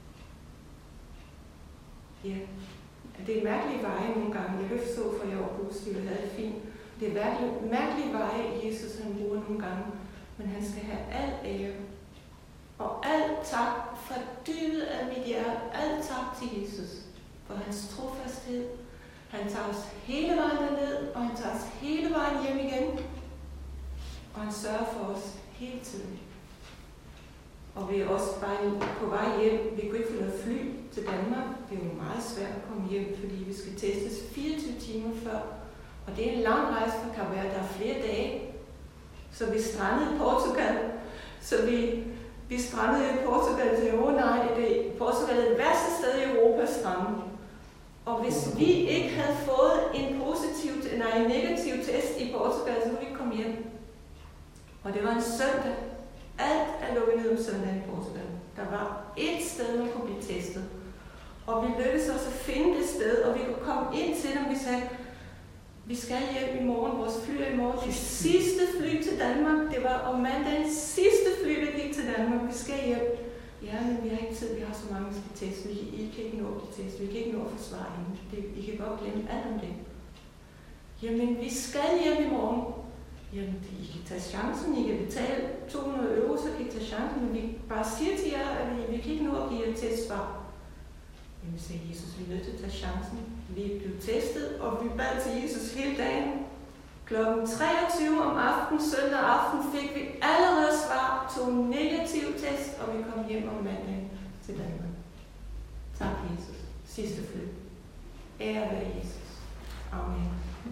Ja, det er mærkelige veje nogle gange. Jeg kan forstå, for jeg var positiv og havde det fint. Det er virkelig mærkelige veje, Jesus han bruger nogle gange. Men han skal have al ære. Og alt tak fra dybet af mit hjerte. Alt tak til Jesus for hans trofasthed. Han tager os hele vejen derned, og han tager os hele vejen hjem igen. Og han sørger for os hele tiden. Og vi er også bare på vej hjem. Vi kunne ikke få noget fly til Danmark. Det er jo meget svært at komme hjem, fordi vi skal testes fireogtyve timer før. Og det er en lang rejse fra Kap Verde. Der er flere dage. Så vi strandede i Portugal. Så vi, vi strandede i Portugal til, åh nej, det, Portugal er det værste sted i Europa strande. Og hvis vi ikke havde fået en positiv, nej, en negativ test i Portugal, så ville vi ikke komme hjem. Og det var en søndag. Alt er lukket ned om søndag i Portugal. Der var ét sted, man kunne blive testet. Og vi lykkedes også at finde det sted, og vi kunne komme ind til dem. Vi sagde, vi skal hjem i morgen, vores fly er i morgen. Det sidste fly til Danmark, det var om mandagen sidste fly, der gik til Danmark. Vi skal hjem. Ja, men vi har ikke tid, vi har så mange, vi skal teste. Vi, I kan ikke nå at blive testet, vi kan ikke nå at forsvare hende. Det, I kan godt glemme alt om det. Jamen, vi skal hjem i morgen. Jamen, I kan tage chancen, I kan betale to hundrede euro, så kan I tage chancen, men vi bare siger til jer, at vi, vi kan ikke nå at give jer et testsvar. Jamen, siger Jesus, vi er nødt til at tage chancen. Vi blev testet, og vi bad til Jesus hele dagen. klokken treogtyve om aftenen, søndag aften, fik vi allerede svar, tog en negativ test, og vi kom hjem om mandagen til Danmark. Tak, Jesus. Sidste fly. Ære være Jesus. Amen.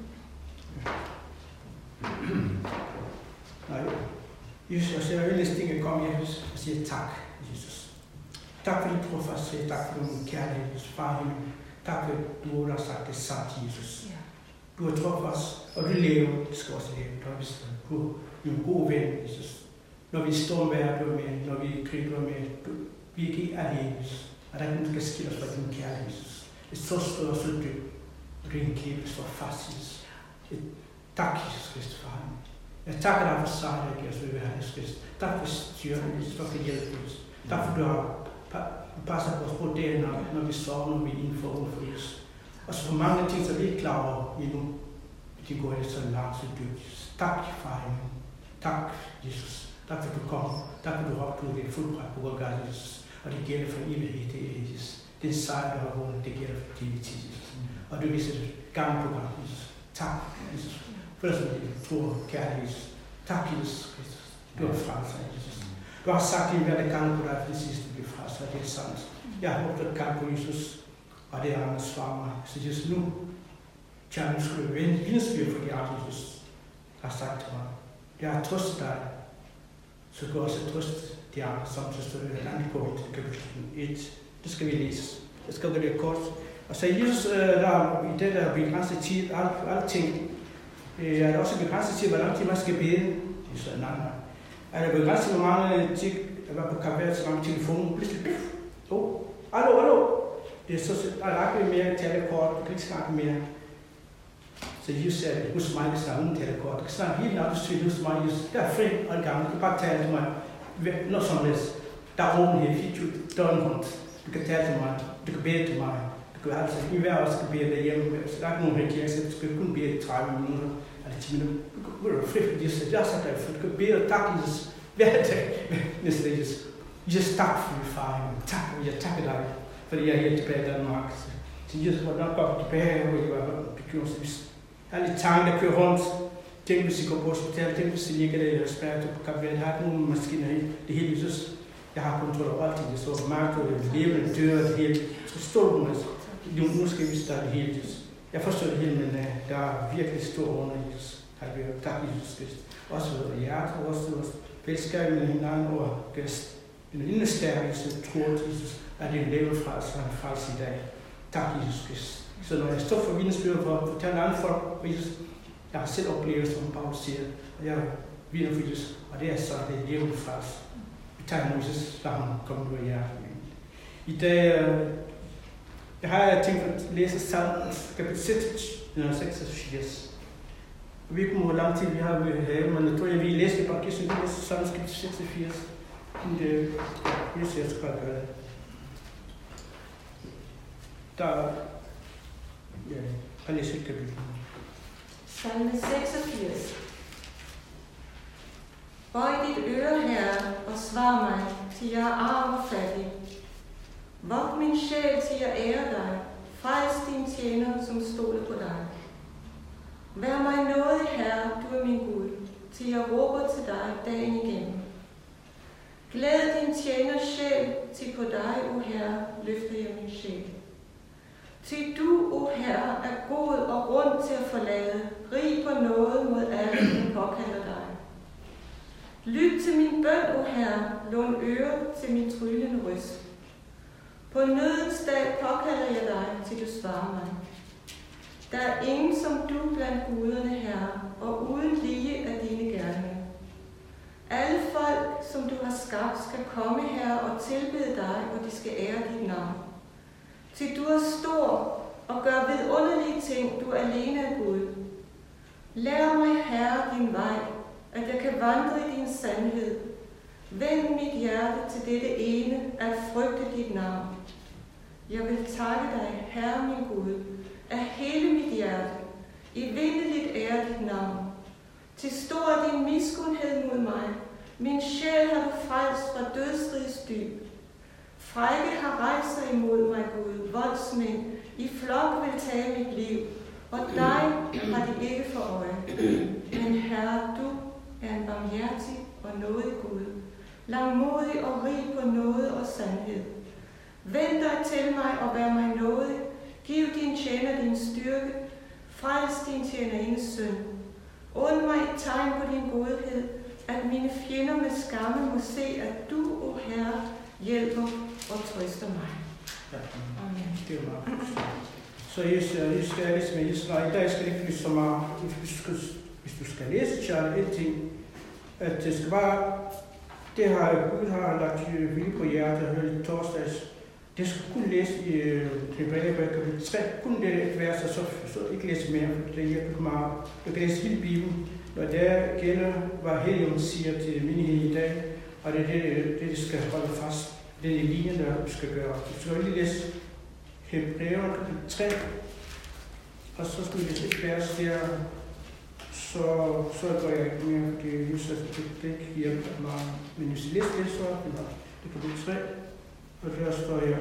Nej, Jesus, jeg vil næsten ikke komme hjem og sige tak, Jesus. Tak for din trofasthed, tak for din kærlighed, far himmel. Tak for, at du har sagt det sandt, Jesus. Du har trofast, og du lever, det skal også leve. Du er en god ven, Jesus. Når vi står med, du er med. Når vi kriger med, du, vi er ikke alene, Jesus. Og der er nogen, der skal skille os fra din kærlighed, Jesus. Det er så stort og så dybt, og din kæbe står fast, Jesus. Tak, Jesus Kristus, for ham. Jeg takker dig for sejren, jeg giver os ved Herre Jesus Kristus. Tak for styrken, Jesus, for at hjælpe os. Tak for, du har passet på os på det, når, når vi sover, når vi er inden for udenfor Jesus. Og så for mange ting, så vi er klar over endnu. De går det så langt, så dybt. Tak, far himmel. Tak, Jesus. Tak for, du kom. Tak for, du har opgivet det fuldbragt på Golgata, Jesus. Og det gælder for evighed til evighed, Jesus. Det er sejr, du har vundet, det gælder for evighed, Jesus. Og du viser det gang på gang, Jesus. Tak, Jesus. For det er din stor kærlighed, Jesus. Tak, Jesus Kristus. Du har frelst dig, Jesus. Du har sagt, at hver gang på dig, for det sidste bliver frelst, og det er sandt. Jeg har håbet at kalde på Jesus, og det er hans svar mig. Så Jesus, nu, Charlie, skulle du vende vidnesbyrd for de andre, Jesus har sagt til mig. Jeg har trøstet dig, så du også trøste de andre, som så står det andet på et kapitel et. Det skal vi læse. Det skal være kort. Og så Jesus, der i det der begrænset tid, alle ting, er der også begrænset tid, hvor lang tid man skal bede. Det er sådan, nej, nej. Er der begrænset, hvor mange ting, jeg var på Kap Verde, så mange telefonen, pludselig, biff, oh, hallo, hallo. Det er så, der er ikke mere telekort, du kan ikke snakke mere. Så Jesus sagde, husk mig, hvis der er uden telekort. Du kan snakke helt nok, husk mig, Jesus. Der er fri alle gange, du kan bare tale til mig. Når som helst, der er åbenhed, fireogtyve døgn rundt. Du kan tale til mig, du kan bede til mig, du Du kan altså i hver år skal bede derhjemme. Så der er ikke nogen her i kirken, så du skal kun bede i tredive minutter eller ti minutter. Du kan fri for det, så det er så derfor. Du kan bede og tak Jesus hver dag. Næste dag Jesus. Jesus, tak for min far. Tak, jeg takker dig, fordi jeg er helt tilbage i Danmark. Så Jesus var nok godt tilbage, hvor jeg var bekymret. Der er lidt tanker, der kører rundt. Tænk, hvis I går på hospitalet. Tænk, hvis I ligger der i hospitalet på Kapværd. Jeg har ikke nogen maskiner i. Det hele Jesus. Jeg har kontrol over alt. Det står på magt, og det lever, det dør, det hele. Så står du med. Nu skal vi starte det hele, Jesus. Jeg forstår det hele, men uh, der er virkelig stor under Jesus. Tak, Jesus Kristus. Også ved hjertet, også ved fællesskab med hinanden og gæst. Den indestærkelse tror Jesus, at det lever fra sig en frelse i dag. Tak, Jesus Kristus. Så når jeg står for vidnesbyrd for at fortælle andre folk, Jesus, jeg har selv oplevet, som Paulus siger, og jeg vidner for Jesus, og det er så, det er levende frelse. Vi tager Moses, lad ham komme ud af hjertet. I dag, uh, jeg har tænkt at læse Salmen, kapitel seksogfirs. Jeg ved ikke, hvor lang tid vi har ved have, men jeg tror, jeg vil læse det bare, så vi læser Salmen kapitel seksogfirs. Det jeg ser, jeg skal bare gøre det. Der ja, jeg læser et kapitel. Salme seksogfirs. Bøj dit øre, Herre, og svar mig, til jeg er arm og fattig. Vogt min sjæl, til jeg ærer dig. Frels din tjener, som stoler på dig. Vær mig nådig, Herre, du er min Gud, til jeg råber til dig dagen igennem. Glæd din tjener sjæl, til på dig, o Herre, løfter jeg min sjæl. Til du, o Herre, er god og rund til at forlade, rig på noget mod alle, der påkalder dig. Lyt til min bøn, o Herre, lån øre til min tryllende røst. På nødens dag påkalder jeg dig, til du svarer mig. Der er ingen som du blandt guderne, Herre, og uden lige af dine gerninger. Alle folk, som du har skabt, skal komme her og tilbede dig, og de skal ære dit navn. Til du er stor og gør vidunderlige ting, du alene er Gud. Lær mig, Herre, din vej, at jeg kan vandre i din sandhed. Vend mit hjerte til dette ene, at frygte dit navn. Jeg vil takke dig, Herre min Gud, af hele mit hjerte. I vindeligt ære dit navn. Til stor er din miskundhed mod mig. Min sjæl har du frelst fra dødsrigs dyb. Frække har rejst sig imod mig, Gud, voldsmænd. I flok vil tage mit liv, og dig har de ikke for øje. Men Herre, du er en barmhjertig og nådig Gud, langmodig og rig på nåde og sandhed. Vend dig til mig og vær mig nådig. Giv din tjener din styrke. Frels din tjenerines søn. Und mig et tegn på din godhed, at mine fjender med skamme må se, at du, o Herre, hjælper og trøster mig. Ja. Amen. Det er meget. Så Jesus, jeg skal læse med Jesus. I dag skal det ikke blive så meget. Hvis du skal, hvis du skal læse, Charlie, en ting, at det skal bare, det har Gud har lagt vilje på hjertet og hørt i torsdags. Det skal kun læse i Hebræerbrevet kapitel tre, kun det et vers, og så, så ikke læse mere, for det hjælper ikke meget. Du kan læse hele Bibelen, når der gælder, hvad Helligånden siger til menigheden i dag, og det er det, det, de skal holde fast. Det er linjen, der du skal gøre. Du skal lige læse Hebræerbrevet kapitel tre, og så skal vi læse et vers der, så, så går jeg ikke mere, fordi jeg synes, at det ikke hjælper meget. Men hvis I læser det, så er det kapitel tre. Og der står jeg.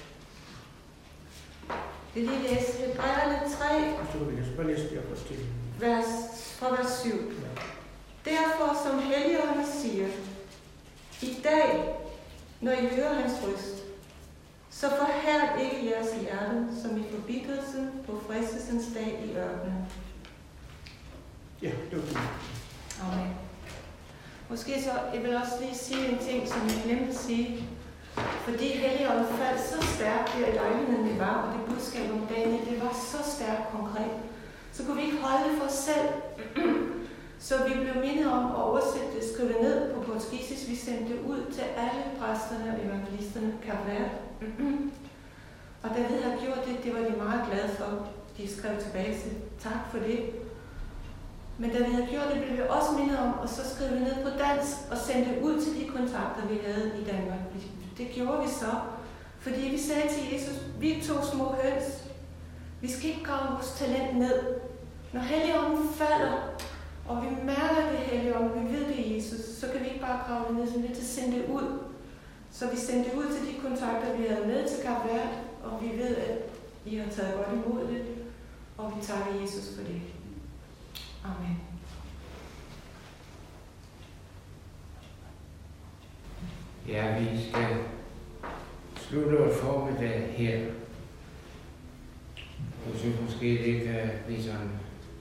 Vil I læse Hebræerne tre, Og så vil jeg bare læse det op og stille. vers, fra vers syv. Ja. Derfor, som Helligånden siger, i dag, når I hører hans røst, så forhærd ikke jeres hjerte, som i forbitrelsen på fristelsens dag i ørkenen. Ja, det var det. Amen. Måske så, jeg vil også lige sige en ting, som jeg glemte at sige. Fordi Helligånden faldt så stærkt der i lejligheden, vi var, og det budskab om dagen, det var så stærkt konkret. Så kunne vi ikke holde det for os selv. Så vi blev mindet om at oversætte det, skrive det ned på portugisisk. Vi sendte det ud til alle præsterne og evangelisterne, Kapværd. Og da vi havde gjort det, det var de meget glade for. De skrev tilbage til tak for det. Men da vi havde gjort det, blev vi også mindet om at så skrive det ned på dansk og sende det ud til de kontakter, vi havde i Danmark. Det gjorde vi så, Fordi vi sagde til Jesus, vi er to små høns. Vi skal ikke grave vores talent ned. Når Helligånden falder, og vi mærker det Helligånden, vi ved det Jesus, så kan vi ikke bare grave det ned, så vi er til at sende det ud. Så vi sendte det ud til de kontakter, vi havde med til Kap Verde, og vi ved, at I har taget godt imod det, og vi takker Jesus for det. Amen. Ja, vi skal slutte vores formiddag her. Jeg synes måske, det kan blive sådan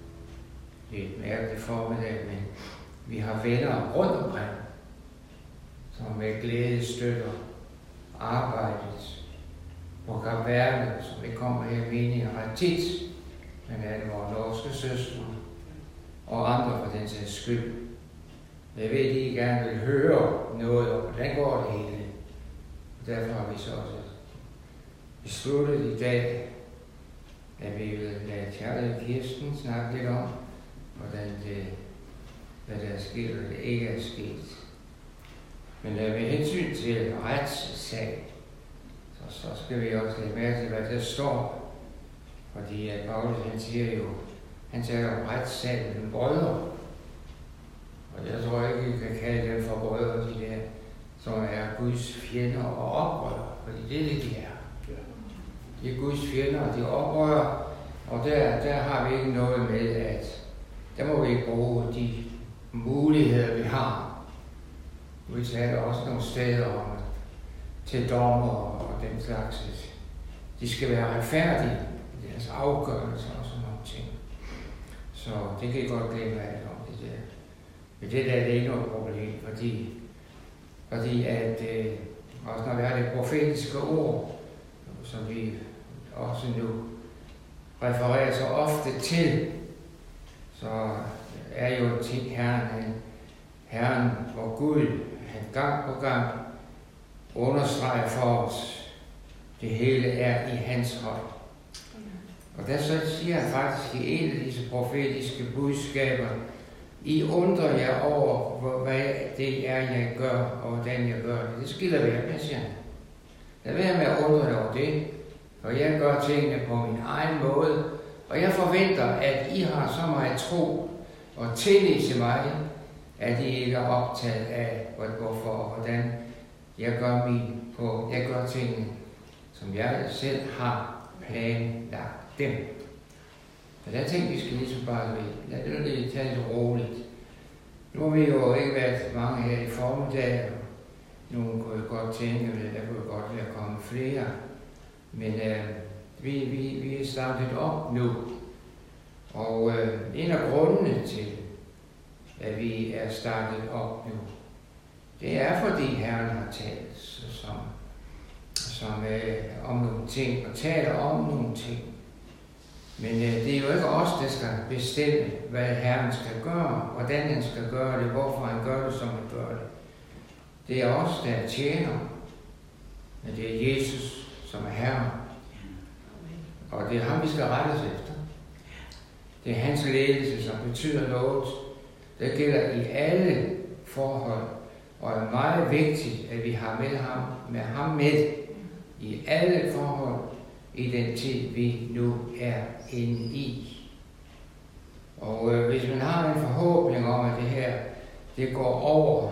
lidt mærkeligt formiddag, men vi har venner rundt omkring, som med glæde støtter arbejdet på Kap Verde, som ikke kommer her i meningen ret tit, men er det vores norske søstre og andre for den sags skyld. Jeg ved, at I gerne vil høre noget om, hvordan går det hele. Og derfor har vi så også besluttet i dag, at vi vil lade Charlie og Kirsten snakke lidt om, hvordan det, hvad der er sket, og det ikke er sket. Men med hensyn til retssag, så, så skal vi også lægge mærke til, hvad der står. Fordi at Paulus, han siger jo, han taler om retssag mellem brødre. Og jeg tror ikke, vi kan kalde dem for brødre, de der, som er Guds fjender og oprører. Fordi det er det, de er. De er Guds fjender, og de oprører. Og der, der har vi ikke noget med, at der må vi ikke bruge de muligheder, vi har. Vi taler også nogle steder om til dommer og den slags. De skal være retfærdige i deres afgørelser og sådan nogle ting. Så det kan I godt glemme alt om det der. Men det der det er ikke noget problem, fordi, fordi at øh, også når vi har det profetiske ord, som vi også nu refererer så ofte til, så er jo en ting Herren, han, Herren hvor Gud, han gang på gang understreger for os, det hele er i hans hånd. Og der så siger han faktisk i en af disse profetiske budskaber, I undrer jer over, hvad det er, jeg gør, og hvordan jeg gør det. Det skal lade være med, siger han. Lad være med at undre jer over det, for jeg gør tingene på min egen måde, og jeg forventer, at I har så meget tro og tillid til mig, at I ikke er optaget af, hvorfor og hvordan jeg gør, min på, jeg gør tingene, som jeg selv har planlagt dem. Så der tænkte vi skal ligesom bare lade det lige tage lidt roligt. Nu har vi jo ikke været mange her i formiddag, og nogen kunne jo godt tænke, men der kunne jo godt være kommet flere. Men øh, vi, vi, vi er startet op nu, og øh, en af grundene til, at vi er startet op nu, det er fordi Herren har talt som, som øh, om nogle ting, og taler om nogle ting. Men øh, det er jo ikke os, der skal bestemme, hvad Herren skal gøre, hvordan han skal gøre det, hvorfor han gør det, som han gør det. Det er os, der tjener, men det er Jesus, som er Herren. Og det er ham, vi skal rette os efter. Det er hans ledelse, som betyder noget. Det gælder i alle forhold, og er meget vigtigt, at vi har med ham, med ham med i alle forhold i den tid, vi nu er inde i. Og øh, hvis man har en forhåbning om, at det her det går over,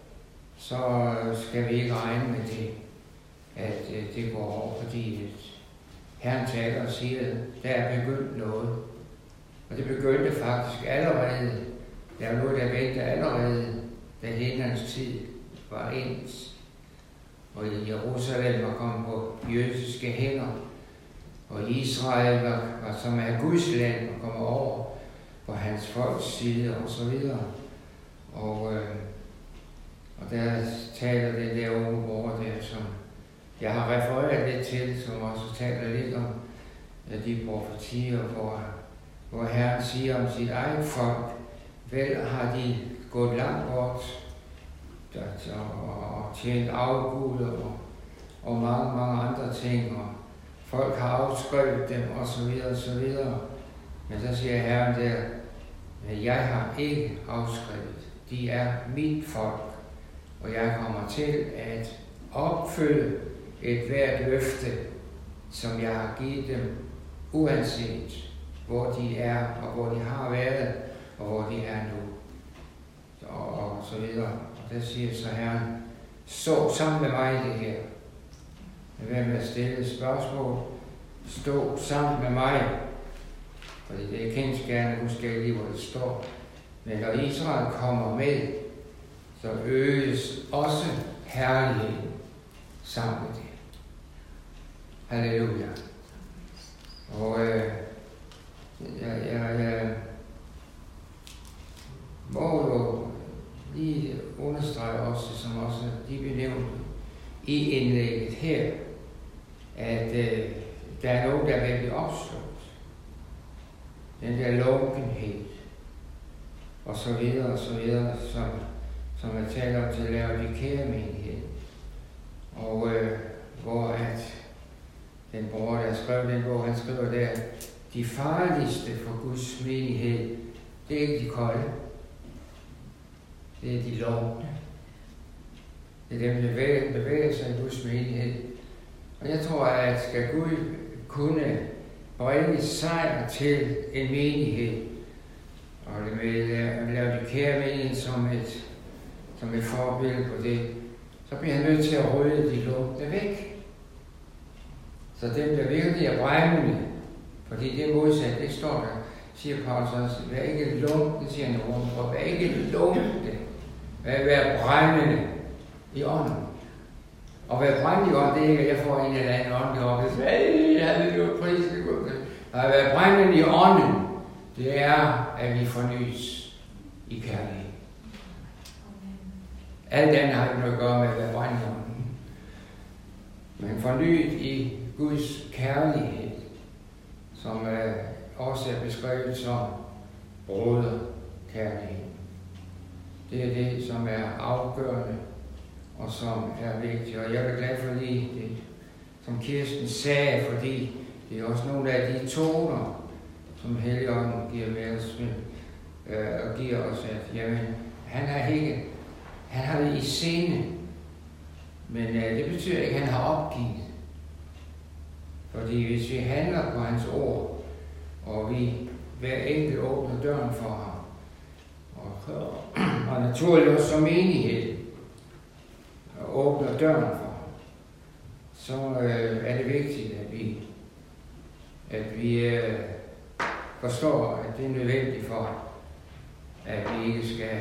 så skal vi ikke regne med det, at øh, det går over, fordi Herren taler og siger, at der er begyndt noget. Og det begyndte faktisk allerede. Der er noget, der ventede allerede, da hændernes tid var ens. Og Jerusalem var kommet på jødiske hænder. Og Israel, var, var, som er Guds land, og kommer over på hans folks side og så videre. Og, øh, og der taler det der unge bror der, som jeg har refereret lidt til, som også taler lidt om de profetier, hvor, hvor Herren siger om sit eget folk, vel har de gået langt bort der, og, og tjent afguder og, og mange, mange andre ting, og folk har afskrevet dem, og så videre, og så videre. Men så siger Herren der, at jeg har ikke afskrevet. De er mit folk, og jeg kommer til at opfylde et hvert løfte, som jeg har givet dem, uanset hvor de er, og hvor de har været, og hvor de er nu. Og, og så videre. Og der siger så Herren, stå sammen med mig i det her. Lad med at stille et spørgsmål. Stå sammen med mig. Fordi det er kendsgerning, nu skal jeg lige, hvor det står. Men når Israel kommer med, så øges også herligheden sammen med det. Halleluja. Og øh, jeg, jeg, jeg må jo lige understrege også, som også de benævnte i indlægget her, at øh, der er nogen, der er virkelig opslået. Den der lunkenhed, og så videre, og så videre, som, som jeg taler om til at lave de kære menighed. Og øh, hvor at den bror, der skrev den bog, han skriver der, de farligste for Guds menighed, det er ikke de kolde. Det er de lunkne. Det er dem, der bevæger, bevæger sig i Guds menighed. Og jeg tror, at skal Gud kunne bringe sejr til en menighed, og lave de kære menighed som et, som et forbillede på det, så bliver han nødt til at rydde de lunkne væk. Så dem, der virkelig er brændende, fordi det er modsat, det står der, siger Paulus også, vær ikke lunkne, siger han i Rom, og vær ikke lunkne, vær brændende i ånden. Og være brændende i ånden, det er ikke, at jeg får en eller anden åndelig oplevelse. Jeg ved jo, pris det Gud. At være brændende i ånden, det er, at vi fornyes i kærlighed. Alt andet har ikke noget at gøre med at være brændende i ånden. Men fornyet i Guds kærlighed, som øh, også er beskrevet som broderkærlighed. Det er det, som er afgørende og som er vigtigt. Og jeg er glad for lige det, som Kirsten sagde, fordi det er også nogle af de toner, som Helligånden giver med os, øh, og giver os, at jamen, han har ikke, han har det i scene, men øh, det betyder ikke, at han har opgivet. Fordi hvis vi handler på hans ord, og vi hver enkelt åbner døren for ham, og, og naturligt også som menighed, og åbner døren for ham, så øh, er det vigtigt, at vi, at vi øh, forstår, at det er nødvendigt for, at vi ikke skal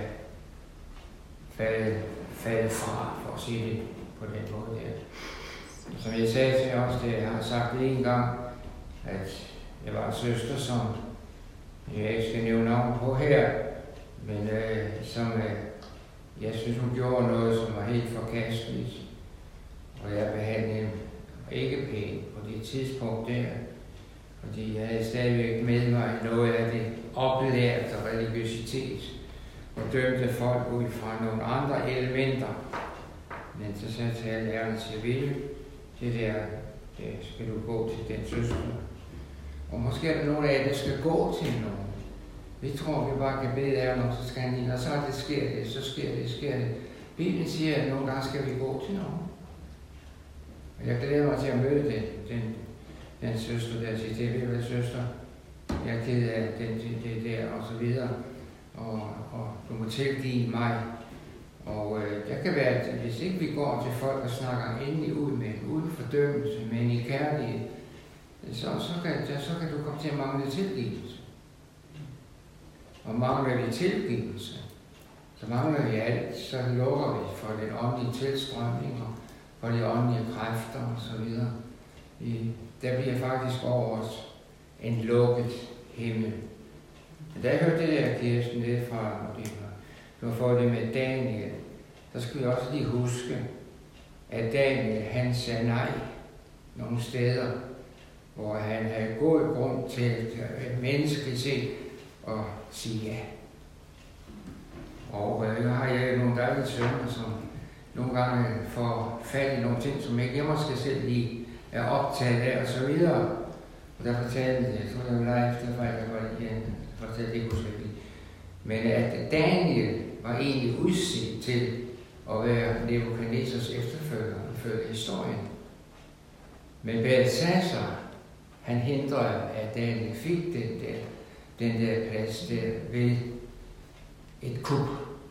falde, falde fra, for at sige det på den måde der. Som jeg sagde til jer også, det jeg har sagt det en gang, at jeg var en søster, som jeg ikke skal nævne navn på her, men øh, som øh, jeg synes, hun gjorde noget, som var helt forkasteligt. Og jeg behandlede hende ikke pænt på det tidspunkt der, fordi jeg havde stadigvæk med mig noget af det oplærte religiøsitet, og dømte folk ud fra nogle andre elementer. Men så sagde jeg til alle lærerne til Ville, det der, det skal du gå til den søster. Og måske er der nogen af jer, der skal gå til nogen. Vi tror, vi bare kan bede af nogen, så skal han ind, og så det sker det, så sker det, sker det. Bibelen siger, at nogle gange skal vi gå til nogen. Og jeg glæder mig til at møde den, den, den søster, der siger, det er vel søster, jeg er ked af den, det, det der, og så videre. Og, og du må tilgive mig. Og øh, der kan være, at hvis ikke vi går til folk og snakker endelig ud med en uden fordømmelse, men i kærlighed, så, så, kan, så kan du komme til at mangle tilgivelse. Og mangler vi tilgivelse, så mangler vi alt, så lukker vi for den åndelige tilstrømning og for de åndelige kræfter og så videre. Der bliver faktisk over os en lukket himmel. Men da jeg hørte det der, Kirsten, det fra, du har fået det med Daniel, så skal vi også lige huske, at Daniel, han sagde nej nogle steder, hvor han havde god grund til et menneskeligt set at sige ja. Og øh, har jeg nogle dejlige sønner, som nogle gange får fat i nogle ting, som ikke jeg måske selv lige er optaget af og så videre. Og der fortalte jeg, jeg tror jeg var live, derfor jeg var igen fortælle det kunne slet ikke. Men at Daniel var egentlig udset til at være Nebukadnezars efterfølger ifølge historien. Men Belshazzar, han hindrede, at Daniel fik den der, den der plads der ved et kup.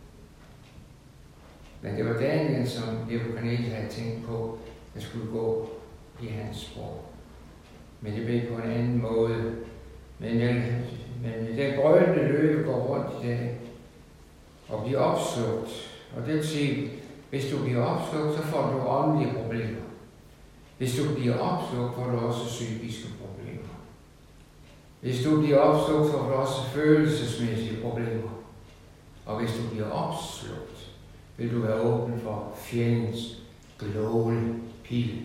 Men det var Daniel, som Nebukadnezar havde tænkt på, der skulle gå i hans spor. Men det blev på en anden måde. Men, men den brølende løve går rundt i dag og bliver opslugt. Og det vil sige, hvis du bliver opslugt, så får du åndelige problemer. Hvis du bliver opslugt, får du også psykiske problemer. Hvis du bliver opslugt, får du også følelsesmæssige problemer. Og hvis du bliver opslugt, vil du være åben for fjendens glående pil.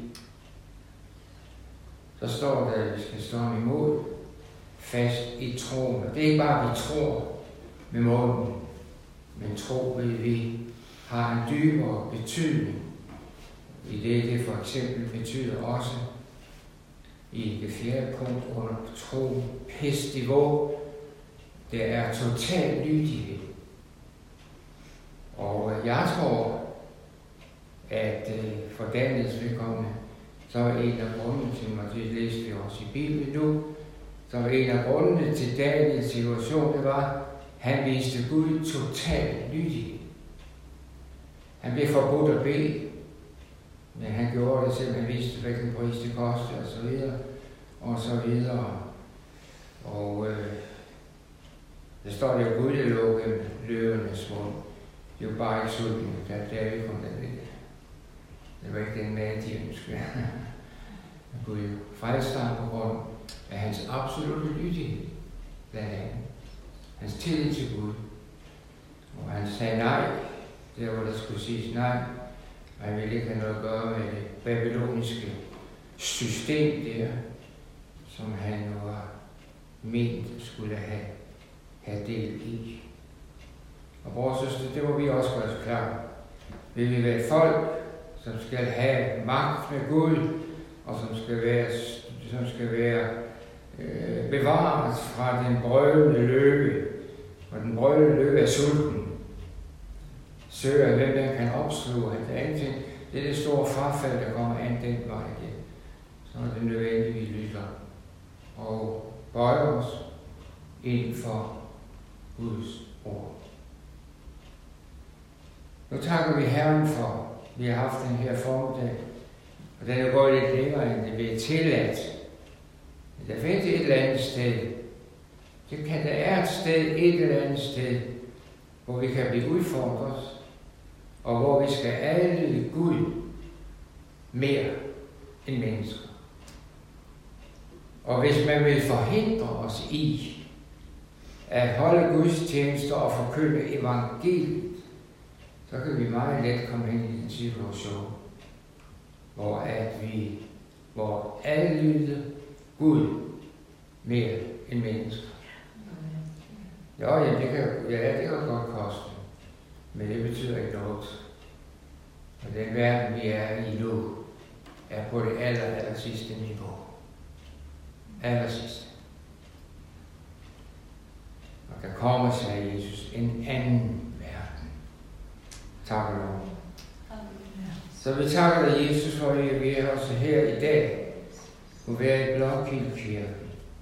Så står der, at vi skal stå imod fast i troen. Det er ikke bare, at vi tror med munden, men tro ved vi har en dybere betydning. I det, det for eksempel betyder også i det fjerde punkt under tro, pestivo, det er total lydighed. Og jeg tror, at for Daniels vedkommende, så er en af grundene til, og det læste vi også i Bibelen nu, så var en af grundene til Daniels situation, det var, at han viste Gud total lydighed. Han blev forbudt at bede, men han gjorde det selv, han vidste, hvilken pris det kostede, og så videre, og så videre. Og øh, der står det jo, Gud der lå gennem løvernes mund. Det er jo bare ikke sulten, der, der er jo ikke om den. Det var ikke den mand, de ønskede. Gud frelste ham på grund af hans absolutte lydighed, blandt andet. Hans tillid til Gud. Og han sagde nej, der hvor der skulle siges nej. Og han ville ikke have noget at gøre med det babyloniske system der, som han jo var ment skulle have, have del i. Og bror søster, det må vi også gøre klar. Vil vi være folk, som skal have magt med Gud, og som skal være, som skal være øh, bevaret fra den brølende løve, og den brølende løve er sulten. Søger, hvem den kan opsluge. Det er ingenting. Det er det store frafald, der kommer an den vej igen. Så er det nødvendigt, vi lytter og bøjer os ind for Guds ord. Nu takker vi Herren for, vi har haft den her formiddag, og den er gået lidt længere, end det bliver tilladt. Men der findes et eller andet sted. Det kan der er et sted, et eller andet sted, hvor vi kan blive udfordret, og hvor vi skal adlyde Gud mere end mennesker. Og hvis man vil forhindre os i at holde Guds tjenester og forkynde evangeliet, så kan vi meget let komme hen i en situation, hvor at vi hvor adlyde Gud mere end mennesker. Jo, ja, det kan, ja, det kan godt koste, men det betyder ikke noget. Og den verden, vi er i nu, er på det aller, aller sidste niveau. Aller sidste. Og der kommer, sagde Jesus, en anden verden. Tak og lov. Så vi takker dig, Jesus, for at vi er også her i dag, kunne være i Blåkildekirken.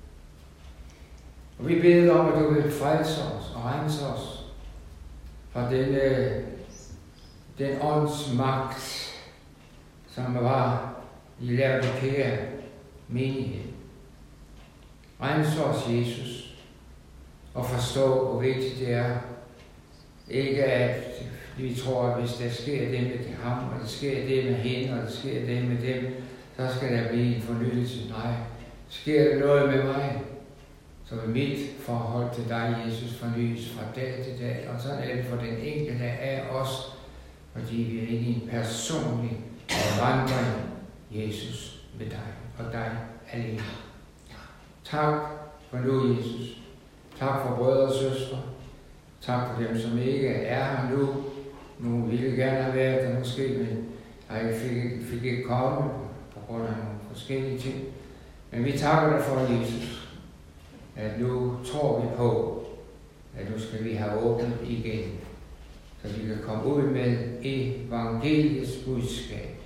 Og vi beder om, at du vil frelse os og rense os fra denne, den ånds magt, som var i Laodikea menighed. Rense os, Jesus, og forstå, hvor vigtigt det er. Ikke at vi tror, at hvis der sker det med ham, og der sker det med hende, og der sker det med dem, så skal der blive en fornyelse. Nej, sker der noget med mig, så vil mit forhold til dig, Jesus, fornyes fra dag til dag. Og sådan er det for den enkelte af os, fordi vi er inde i en personlig vandring, Jesus, med dig og dig alene. Tak for nu, Jesus. Tak for brødre og søstre. Tak for dem, som ikke er her nu. Nu ville gerne have været der måske, men jeg fik, fik ikke komme på grund af nogle forskellige ting. Men vi takker dig for, Jesus, at nu tror vi på, at nu skal vi have åbnet igen, så vi kan komme ud med evangeliets budskab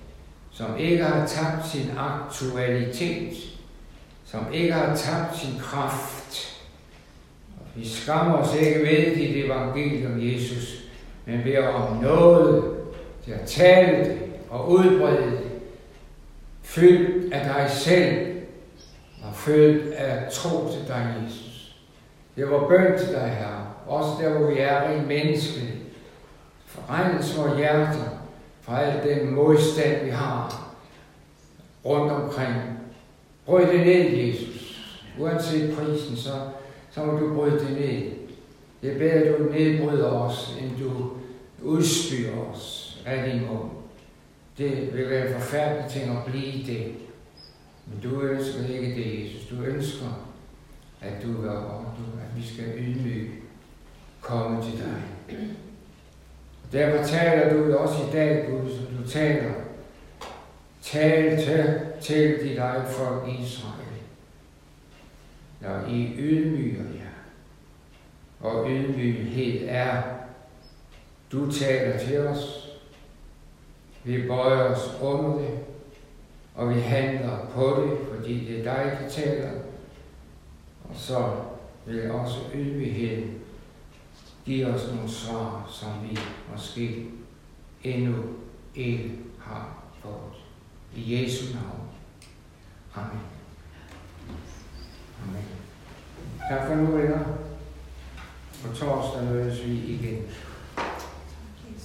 som ikke har tabt sin aktualitet, som ikke har tabt sin kraft. Og vi skammer os ikke ved dit evangelium, Jesus, men beder om noget til at tale det og udbrede det, fyldt af dig selv og fyldt af tro til dig, Jesus. Det var bøn til dig, Herre, også der, hvor vi er rent menneskeligt. Forregnes vores hjerter fra al den modstand, vi har rundt omkring. Bryd det ned, Jesus. Uanset prisen, så, så må du bryde det ned. Det er bedre, at du nedbryder os, end du udspyrer os af din mund. Det vil være en forfærdelig ting at blive det. Men du ønsker ikke det, Jesus. Du ønsker, at, du, at vi skal ydmyge komme til dig. Derfor taler du også i dag, Gud, som du taler. Tal til, til dit eget folk Israel. Når I ydmyger jer. Og ydmyghed er, du taler til os. Vi bøjer os under det. Og vi handler på det, fordi det er dig, der taler. Og så vil også ydmygheden give os nogle svar, som vi måske endnu ikke har fået. I Jesu navn. Amen. Amen. Tak for nu, venner. På torsdag mødes vi igen.